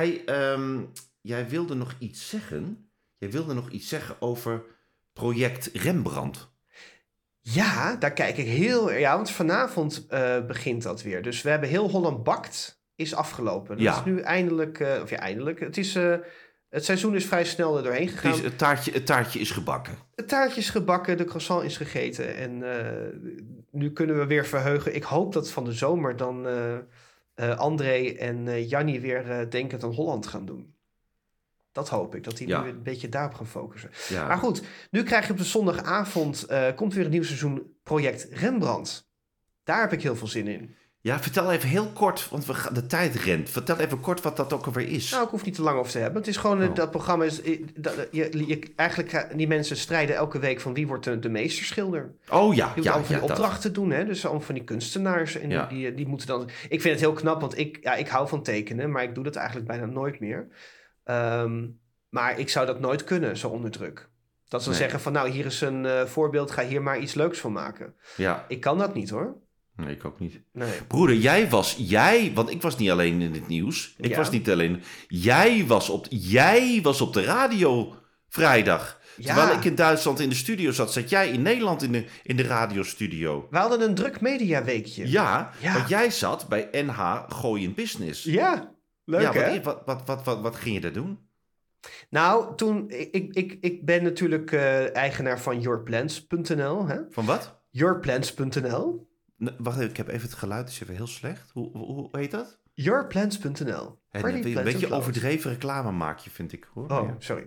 Jij wilde nog iets zeggen. Jij wilde nog iets zeggen over project Rembrandt. Ja, daar kijk ik want vanavond begint dat weer. Dus we hebben Heel Holland Bakt is afgelopen. Dat is nu eindelijk... Het is... Het seizoen is vrij snel er doorheen gegaan. Het taartje is gebakken. Het taartje is gebakken, de croissant is gegeten. En nu kunnen we weer verheugen. Ik hoop dat van de zomer dan André en Jannie weer Denkend aan Holland gaan doen. Dat hoop ik, dat die nu een beetje daarop gaan focussen. Ja. Maar goed, nu krijg je op de zondagavond... komt weer een nieuw seizoen Project Rembrandt. Daar heb ik heel veel zin in. Ja, vertel even heel kort, want de tijd rent. Vertel even kort wat dat ook alweer is. Nou, ik hoef niet te lang over te hebben. Het is gewoon, dat programma is... eigenlijk, die mensen strijden elke week van wie wordt de meesterschilder. Oh ja. Die moeten van die opdrachten doen, hè. Dus allemaal van die kunstenaars. En die moeten dan... Ik vind het heel knap, want ik hou van tekenen, maar ik doe dat eigenlijk bijna nooit meer. Maar ik zou dat nooit kunnen, zo onder druk. Dat ze zeggen van, nou, hier is een voorbeeld, ga hier maar iets leuks van maken. Ja. Ik kan dat niet, hoor. Nee, ik ook niet. Nee. Broeder, want ik was niet alleen in het nieuws. Jij was op de radio vrijdag. Ja. Terwijl ik in Duitsland in de studio zat jij in Nederland in de radiostudio. We hadden een druk mediaweekje. Ja, want jij zat bij NH Gooi in Business. Ja, leuk hè? Wat ging je daar doen? Nou, toen... Ik ben natuurlijk eigenaar van yourplans.nl. Hè? Van wat? Yourplans.nl. Wacht even, ik heb even het geluid, is even heel slecht. Hoe heet dat? Yourplans.nl. Een beetje overdreven reclame maak je, vind ik. Hoor. Oh, sorry.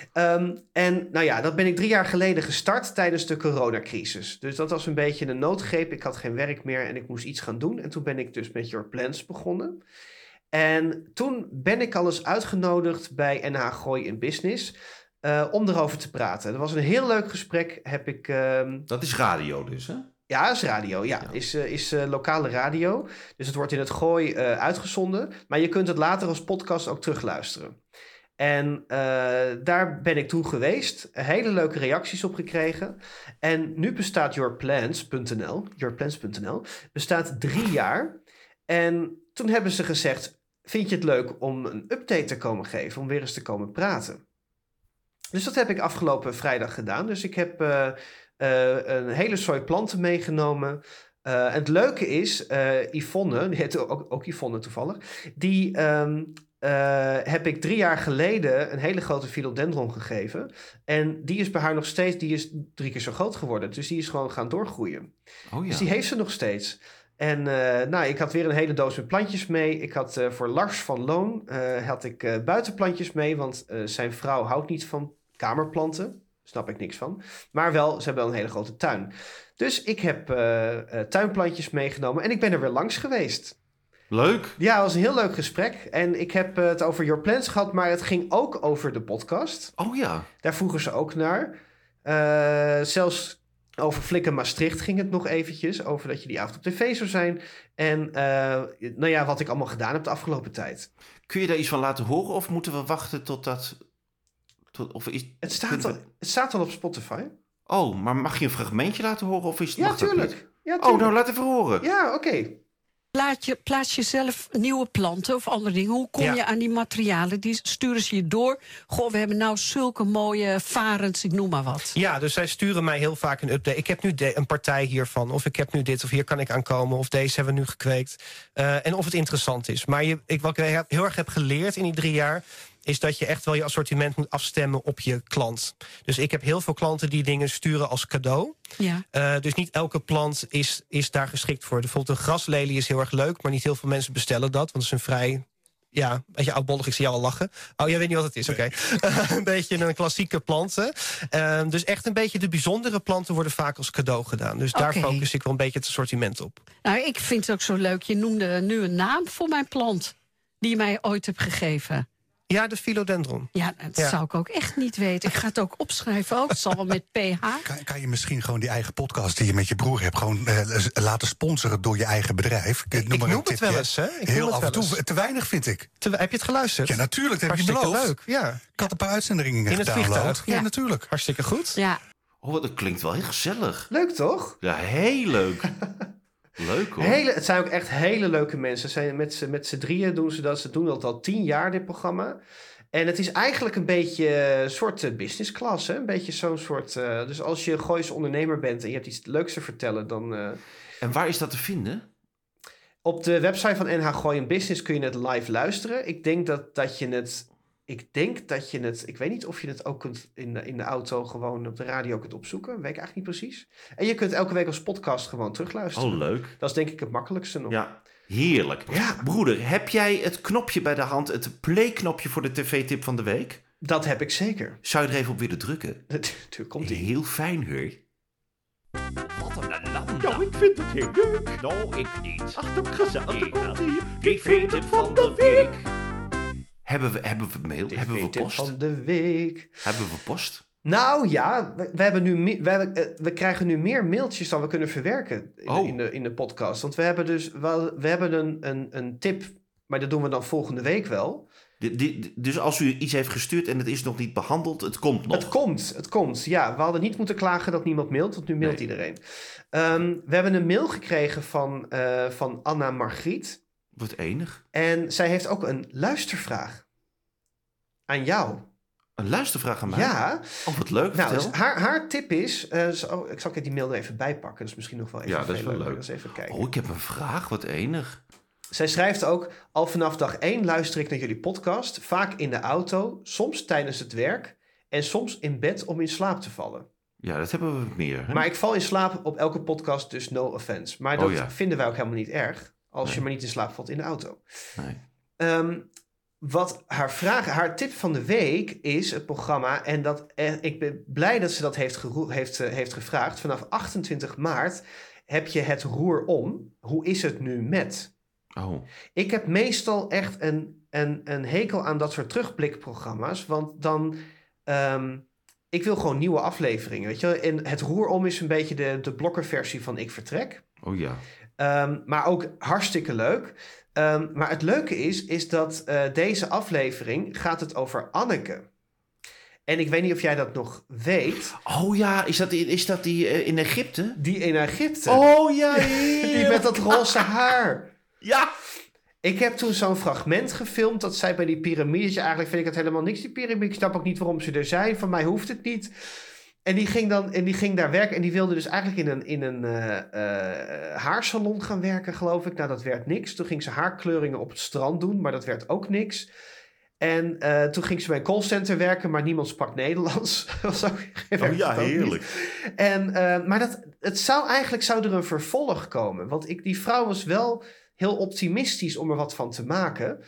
En nou ja, dat ben ik 3 jaar geleden gestart tijdens de coronacrisis. Dus dat was een beetje een noodgreep. Ik had geen werk meer en ik moest iets gaan doen. En toen ben ik dus met Your Plans begonnen. En toen ben ik al eens uitgenodigd bij NH Gooi in Business... om erover te praten. Dat was een heel leuk gesprek. Dat is radio dus, hè? Ja, dat is radio. Ja. Is lokale radio. Dus het wordt in het Gooi uitgezonden. Maar je kunt het later als podcast ook terugluisteren. En daar ben ik toen geweest. Hele leuke reacties op gekregen. En nu bestaat yourplans.nl bestaat 3 jaar. En toen hebben ze gezegd... Vind je het leuk om een update te komen geven? Om weer eens te komen praten? Dus dat heb ik afgelopen vrijdag gedaan. Dus ik heb... een hele soort planten meegenomen. En het leuke is, Yvonne, die heet ook Yvonne toevallig, die heb ik 3 jaar geleden een hele grote philodendron gegeven. En die is bij haar nog steeds, die is 3 keer zo groot geworden. Dus die is gewoon gaan doorgroeien. Oh ja. Dus die heeft ze nog steeds. En ik had weer een hele doos met plantjes mee. Ik had voor Lars van Loon buitenplantjes mee, want zijn vrouw houdt niet van kamerplanten. Snap ik niks van. Maar wel, ze hebben wel een hele grote tuin. Dus ik heb tuinplantjes meegenomen en ik ben er weer langs geweest. Leuk. Ja, het was een heel leuk gesprek. En ik heb het over Your Plans gehad, maar het ging ook over de podcast. Oh ja. Daar vroegen ze ook naar. Zelfs over Flikken Maastricht ging het nog eventjes. Over dat je die avond op tv zou zijn. En wat ik allemaal gedaan heb de afgelopen tijd. Kun je daar iets van laten horen of moeten we wachten tot dat... Het staat al op Spotify. Oh, maar mag je een fragmentje laten horen of is het... Ja, tuurlijk. Oh, nou laat even horen. Ja, oké. Plaats je zelf nieuwe planten of andere dingen. Hoe kom je aan die materialen? Die sturen ze je door. Goh, we hebben nou zulke mooie varens, ik noem maar wat. Ja, dus zij sturen mij heel vaak een update. Ik heb nu een partij hiervan. Of ik heb nu dit, of hier kan ik aankomen. Of deze hebben we nu gekweekt. En of het interessant is. Maar wat ik heel erg heb geleerd in die 3 jaar... is dat je echt wel je assortiment moet afstemmen op je klant. Dus ik heb heel veel klanten die dingen sturen als cadeau. Ja. Dus niet elke plant is daar geschikt voor. Bijvoorbeeld een graslelie is heel erg leuk... maar niet heel veel mensen bestellen dat. Want het is een vrij... Ja, een beetje oudbollig, ik zie jou al lachen. Oh, jij weet niet wat het is, oké. Een beetje een klassieke planten. Dus echt een beetje de bijzondere planten worden vaak als cadeau gedaan. Dus daar focus ik wel een beetje het assortiment op. Nou, ik vind het ook zo leuk. Je noemde nu een naam voor mijn plant... die je mij ooit hebt gegeven. Ja, de philodendron. Ja, dat zou ik ook echt niet weten. Ik ga het ook opschrijven ook. Het zal wel met PH. Kan je misschien gewoon die eigen podcast die je met je broer hebt... gewoon laten sponsoren door je eigen bedrijf? Ik noem het wel eens, hè? Heel af en toe. Te weinig, vind ik. Heb je het geluisterd? Ja, natuurlijk. Dat heb je beloofd. Leuk, ja. Ik had een paar uitzendingen in het vliegtuig. Ja, natuurlijk. Hartstikke goed. Ja. Oh, dat klinkt wel heel gezellig. Leuk, toch? Ja, heel leuk. Leuk, hoor. Het zijn ook echt hele leuke mensen. Met z'n drieën doen ze dat. Ze doen dat al 10 jaar, dit programma. En het is eigenlijk een beetje een soort business class. Hè? Een beetje zo'n soort... dus als je Gooise ondernemer bent en je hebt iets leuks te vertellen, dan... En waar is dat te vinden? Op de website van NH Gooi Business kun je het live luisteren. Ik denk dat je het... Ik weet niet of je het ook kunt in de auto gewoon op de radio kunt opzoeken. Weet ik eigenlijk niet precies. En je kunt elke week als podcast gewoon terugluisteren. Oh, leuk. Dat is denk ik het makkelijkste nog. Ja, heerlijk. Ja. Broeder, heb jij het knopje bij de hand, het play-knopje voor de tv-tip van de week? Dat heb ik zeker. Zou je er even op willen drukken? Natuurlijk komt die. Heel fijn, hoor. Wat een land. Nou, ik vind het heel leuk. Nou, ik niet. Ach, toch gezellig. Komt ie. TV-tip van de week. Hebben we mail? Hebben we post? Van de week. Hebben we post? Nou ja, we krijgen nu meer mailtjes dan we kunnen verwerken in de podcast. Want we hebben een tip, maar dat doen we dan volgende week wel. Dus als u iets heeft gestuurd en het is nog niet behandeld, het komt nog? Het komt. Ja, we hadden niet moeten klagen dat niemand mailt, want nu mailt iedereen. We hebben een mail gekregen van Anna Margriet. Wat enig. En zij heeft ook een luistervraag aan jou. Een luistervraag aan mij? Ja. Oh, wat leuk. Nou, vertel. dus haar tip is... ik zal die mail er even bijpakken. Dat is misschien nog wel even dat is wel leuk. Dus even kijken. Oh, ik heb een vraag. Wat enig. Zij schrijft ook... Al vanaf dag 1 luister ik naar jullie podcast. Vaak in de auto, soms tijdens het werk... en soms in bed om in slaap te vallen. Ja, dat hebben we meer. Hè? Maar ik val in slaap op elke podcast, dus no offense. Maar dat vinden wij ook helemaal niet erg... als je maar niet in slaap valt in de auto. Nee. Wat haar tip van de week is het programma... en ik ben blij dat ze dat heeft gevraagd. Vanaf 28 maart heb je het roer om. Hoe is het nu met? Oh. Ik heb meestal echt een hekel aan dat soort terugblikprogramma's. Want dan... ik wil gewoon nieuwe afleveringen, weet je. En het roer om is een beetje de blokkerversie van Ik Vertrek. Oh ja. Maar ook hartstikke leuk. Maar het leuke is dat deze aflevering gaat het over Anneke. En ik weet niet of jij dat nog weet. Oh ja, is dat die in Egypte? Die in Egypte. Oh ja, die met dat roze haar. Ja. Ik heb toen zo'n fragment gefilmd dat zij bij die piramides... Eigenlijk vind ik het helemaal niks, die piramide. Ik snap ook niet waarom ze er zijn. Van mij hoeft het niet. En die ging daar werken. En die wilde dus eigenlijk in een haarsalon gaan werken, geloof ik. Nou, dat werd niks. Toen ging ze haarkleuringen op het strand doen. Maar dat werd ook niks. En toen ging ze bij een callcenter werken. Maar niemand sprak Nederlands. Oh ja, heerlijk. Maar eigenlijk zou er een vervolg komen. Want die vrouw was wel heel optimistisch om er wat van te maken.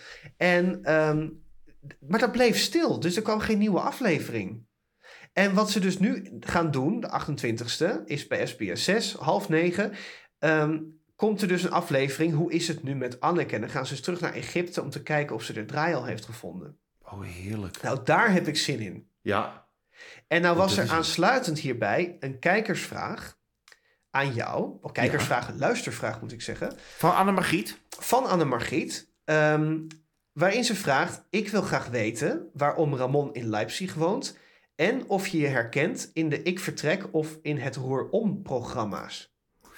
Maar dat bleef stil. Dus er kwam geen nieuwe aflevering. En wat ze dus nu gaan doen, de 28e, is bij SBS 6, 8:30... komt er dus een aflevering, hoe is het nu met Anneke? En dan gaan ze dus terug naar Egypte om te kijken of ze er draai al heeft gevonden. Oh, heerlijk. Nou, daar heb ik zin in. Ja. En nou was er aansluitend hierbij een kijkersvraag aan jou. Of kijkersvraag, een luistervraag moet ik zeggen. Van Anne Margriet? Van Anne Margriet. Waarin ze vraagt, ik wil graag weten waarom Ramon in Leipzig woont... en of je je herkent in de Ik Vertrek of in het Roer Om programma's.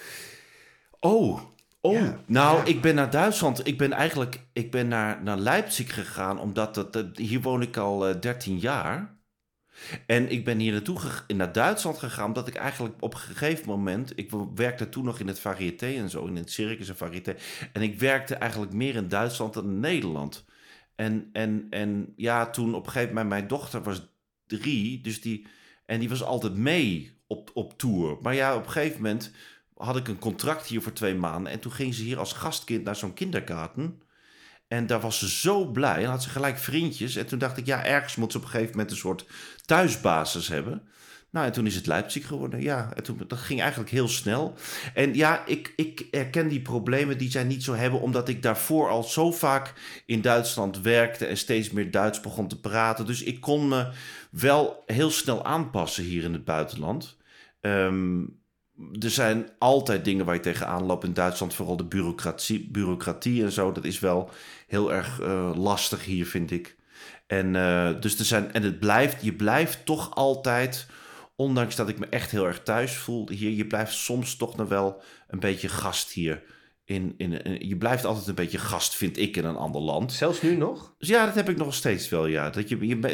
Ik ben naar Duitsland. Ik ben naar Leipzig gegaan, omdat hier woon ik al 13 jaar. En ik ben hier naar Duitsland gegaan, omdat ik eigenlijk op een gegeven moment... Ik werkte toen nog in het variété en zo, in het circus en variété. En ik werkte eigenlijk meer in Duitsland dan in Nederland. En toen op een gegeven moment, mijn dochter was 3, dus die was altijd mee op tour. Maar ja, op een gegeven moment had ik een contract hier voor 2 maanden. En toen ging ze hier als gastkind naar zo'n kindergarten. En daar was ze zo blij. En had ze gelijk vriendjes. En toen dacht ik, ergens moet ze op een gegeven moment een soort thuisbasis hebben. Nou, en toen is het Leipzig geworden. Ja, en dat ging eigenlijk heel snel. En ja, ik herken die problemen die zij niet zo hebben, omdat ik daarvoor al zo vaak in Duitsland werkte en steeds meer Duits begon te praten. Dus ik kon me wel heel snel aanpassen hier in het buitenland. Er zijn altijd dingen waar je tegenaan loopt in Duitsland. Vooral de bureaucratie en zo. Dat is wel heel erg lastig hier, vind ik. En je blijft toch altijd, ondanks dat ik me echt heel erg thuis voel hier, je blijft soms toch nog wel een beetje gast hier. Je blijft altijd een beetje gast, vind ik, in een ander land. Zelfs nu nog? Dus ja, dat heb ik nog steeds wel, ja. Dat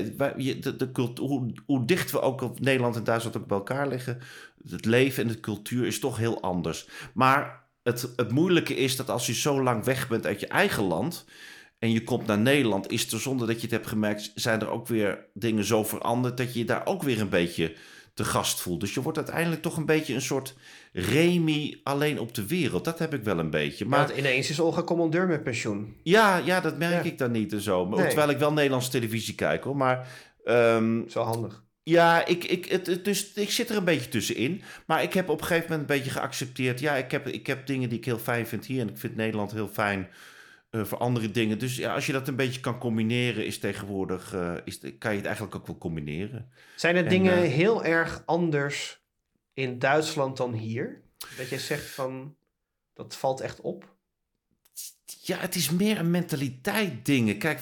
hoe dicht we ook op Nederland en Duitsland ook bij elkaar liggen, het leven en de cultuur is toch heel anders. Maar het moeilijke is dat als je zo lang weg bent uit je eigen land en je komt naar Nederland, is er, zonder dat je het hebt gemerkt, zijn er ook weer dingen zo veranderd dat je je daar ook weer een beetje te gast voelt. Dus je wordt uiteindelijk toch een beetje een soort Remy alleen op de wereld. Dat heb ik wel een beetje. Maar want ineens is Olga Commandeur met pensioen. Ja, dat merk ik dan niet en zo. Maar, terwijl ik wel Nederlandse televisie kijk, hoor. Maar zo handig. Ja, dus ik zit er een beetje tussenin. Maar ik heb op een gegeven moment een beetje geaccepteerd. Ja, ik heb dingen die ik heel fijn vind hier. En ik vind Nederland heel fijn voor andere dingen. Dus ja, als je dat een beetje kan combineren, is tegenwoordig kan je het eigenlijk ook wel combineren. Zijn er dingen heel erg anders in Duitsland dan hier? Dat je zegt van, dat valt echt op? Ja, het is meer een mentaliteit dingen. Kijk,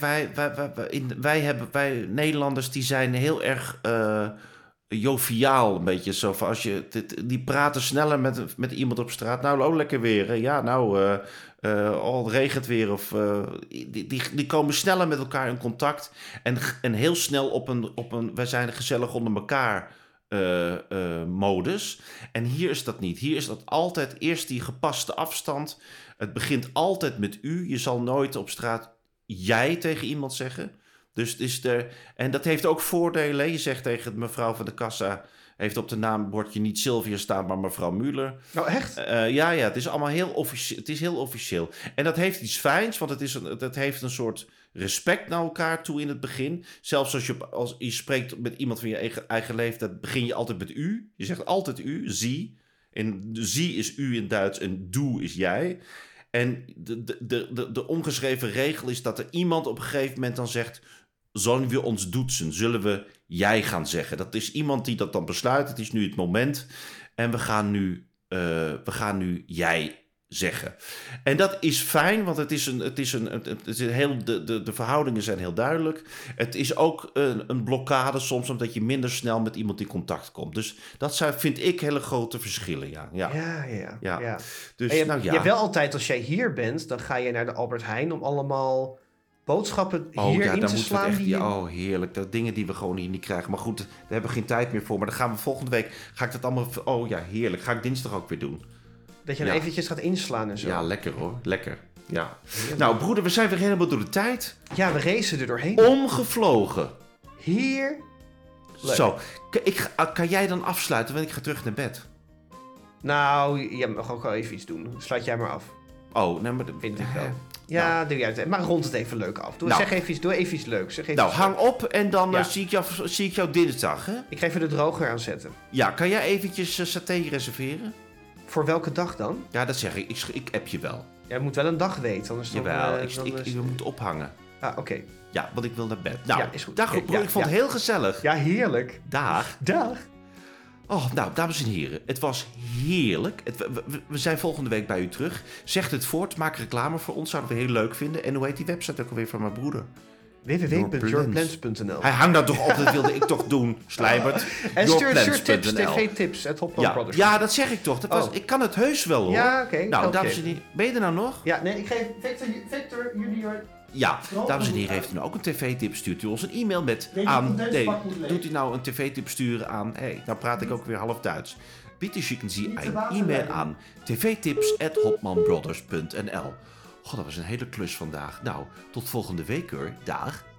wij Nederlanders, die zijn heel erg joviaal, een beetje zo van die praten sneller met iemand op straat. Nou, lekker weer. Ja, nou, het regent weer. Of die komen sneller met elkaar in contact en heel snel op een wij zijn gezellig onder elkaar modus. En hier is dat niet. Hier is dat altijd eerst die gepaste afstand. Het begint altijd met u. Je zal nooit op straat jij tegen iemand zeggen. Dus en dat heeft ook voordelen. Je zegt tegen mevrouw van de kassa, heeft op de naambordje niet Sylvia staan, maar mevrouw Müller. Nou, echt? Ja, het is allemaal heel officieel. Het is heel officieel. En dat heeft iets fijns, want dat heeft een soort respect naar elkaar toe in het begin. Zelfs als je spreekt met iemand van je eigen leeftijd, begin je altijd met u. Je zegt altijd u, zie. En zie is u in Duits en du is jij. En de ongeschreven regel is dat er iemand op een gegeven moment dan zegt, zullen we ons duzen? Zullen we jij gaan zeggen? Dat is iemand die dat dan besluit. Het is nu het moment. En we gaan nu jij zeggen. En dat is fijn, want de verhoudingen zijn heel duidelijk. Het is ook een blokkade soms, omdat je minder snel met iemand in contact komt. Dus dat vind ik hele grote verschillen, ja. Dus, je hebt wel altijd, als jij hier bent, dan ga je naar de Albert Heijn om allemaal boodschappen hierin te slaan. Heerlijk. Dat dingen die we gewoon hier niet krijgen. Maar goed, daar hebben we geen tijd meer voor. Maar dan gaan we volgende week, ga ik dat allemaal, heerlijk. Ga ik dinsdag ook weer doen. Dat je dan eventjes gaat inslaan en zo. Ja, lekker hoor. Lekker. Ja. Nou, broeder, we zijn weer helemaal door de tijd. Ja, we racen er doorheen. Omgevlogen. Hier. Leuk. Zo. Kan jij dan afsluiten, want ik ga terug naar bed? Nou, je mag ook wel even iets doen. Sluit jij maar af. Oh, nou, maar vind ik wel. Ja, doe jij het. Maar rond het even leuk af. Doe even iets leuks. Hang op en dan zie ik jou dinsdag, hè? Ik ga even de droger aanzetten. Ja, kan jij eventjes saté reserveren? Voor welke dag dan? Ja, dat zeg ik. Ik app je wel. Jij moet wel een dag weten, anders we moeten ophangen. Ah, oké. Ja, want ik wil naar bed. Nou, is goed. Dag, broer, ik vond het heel gezellig. Ja, heerlijk. Dag. Oh, nou, dames en heren, het was heerlijk. We zijn volgende week bij u terug. Zegt het voort, maak reclame voor ons, zouden we heel leuk vinden. En hoe heet die website ook alweer van mijn broeder? www.yourplans.nl. Hij hangt dat toch op, dat wilde ik toch doen, Slijbert. En stuur tips, tv-tips, het Hopman Brothers. Ja, dat zeg ik toch. Ik kan het heus wel, hoor. Ja, oké. Nou, dames en heren, ben je er nou nog? Ja, nee, ik geef Victor junior. Ja, dames en heren, heeft u nou ook een tv-tip? Stuurt u ons een e-mail doet u nou een tv-tip sturen aan... nou praat ik ook weer half Duits. Bitte schicken Sie een e-mail aan tvtips@hopmanbrothers.nl. God, dat was een hele klus vandaag. Nou, tot volgende week hoor. Dag.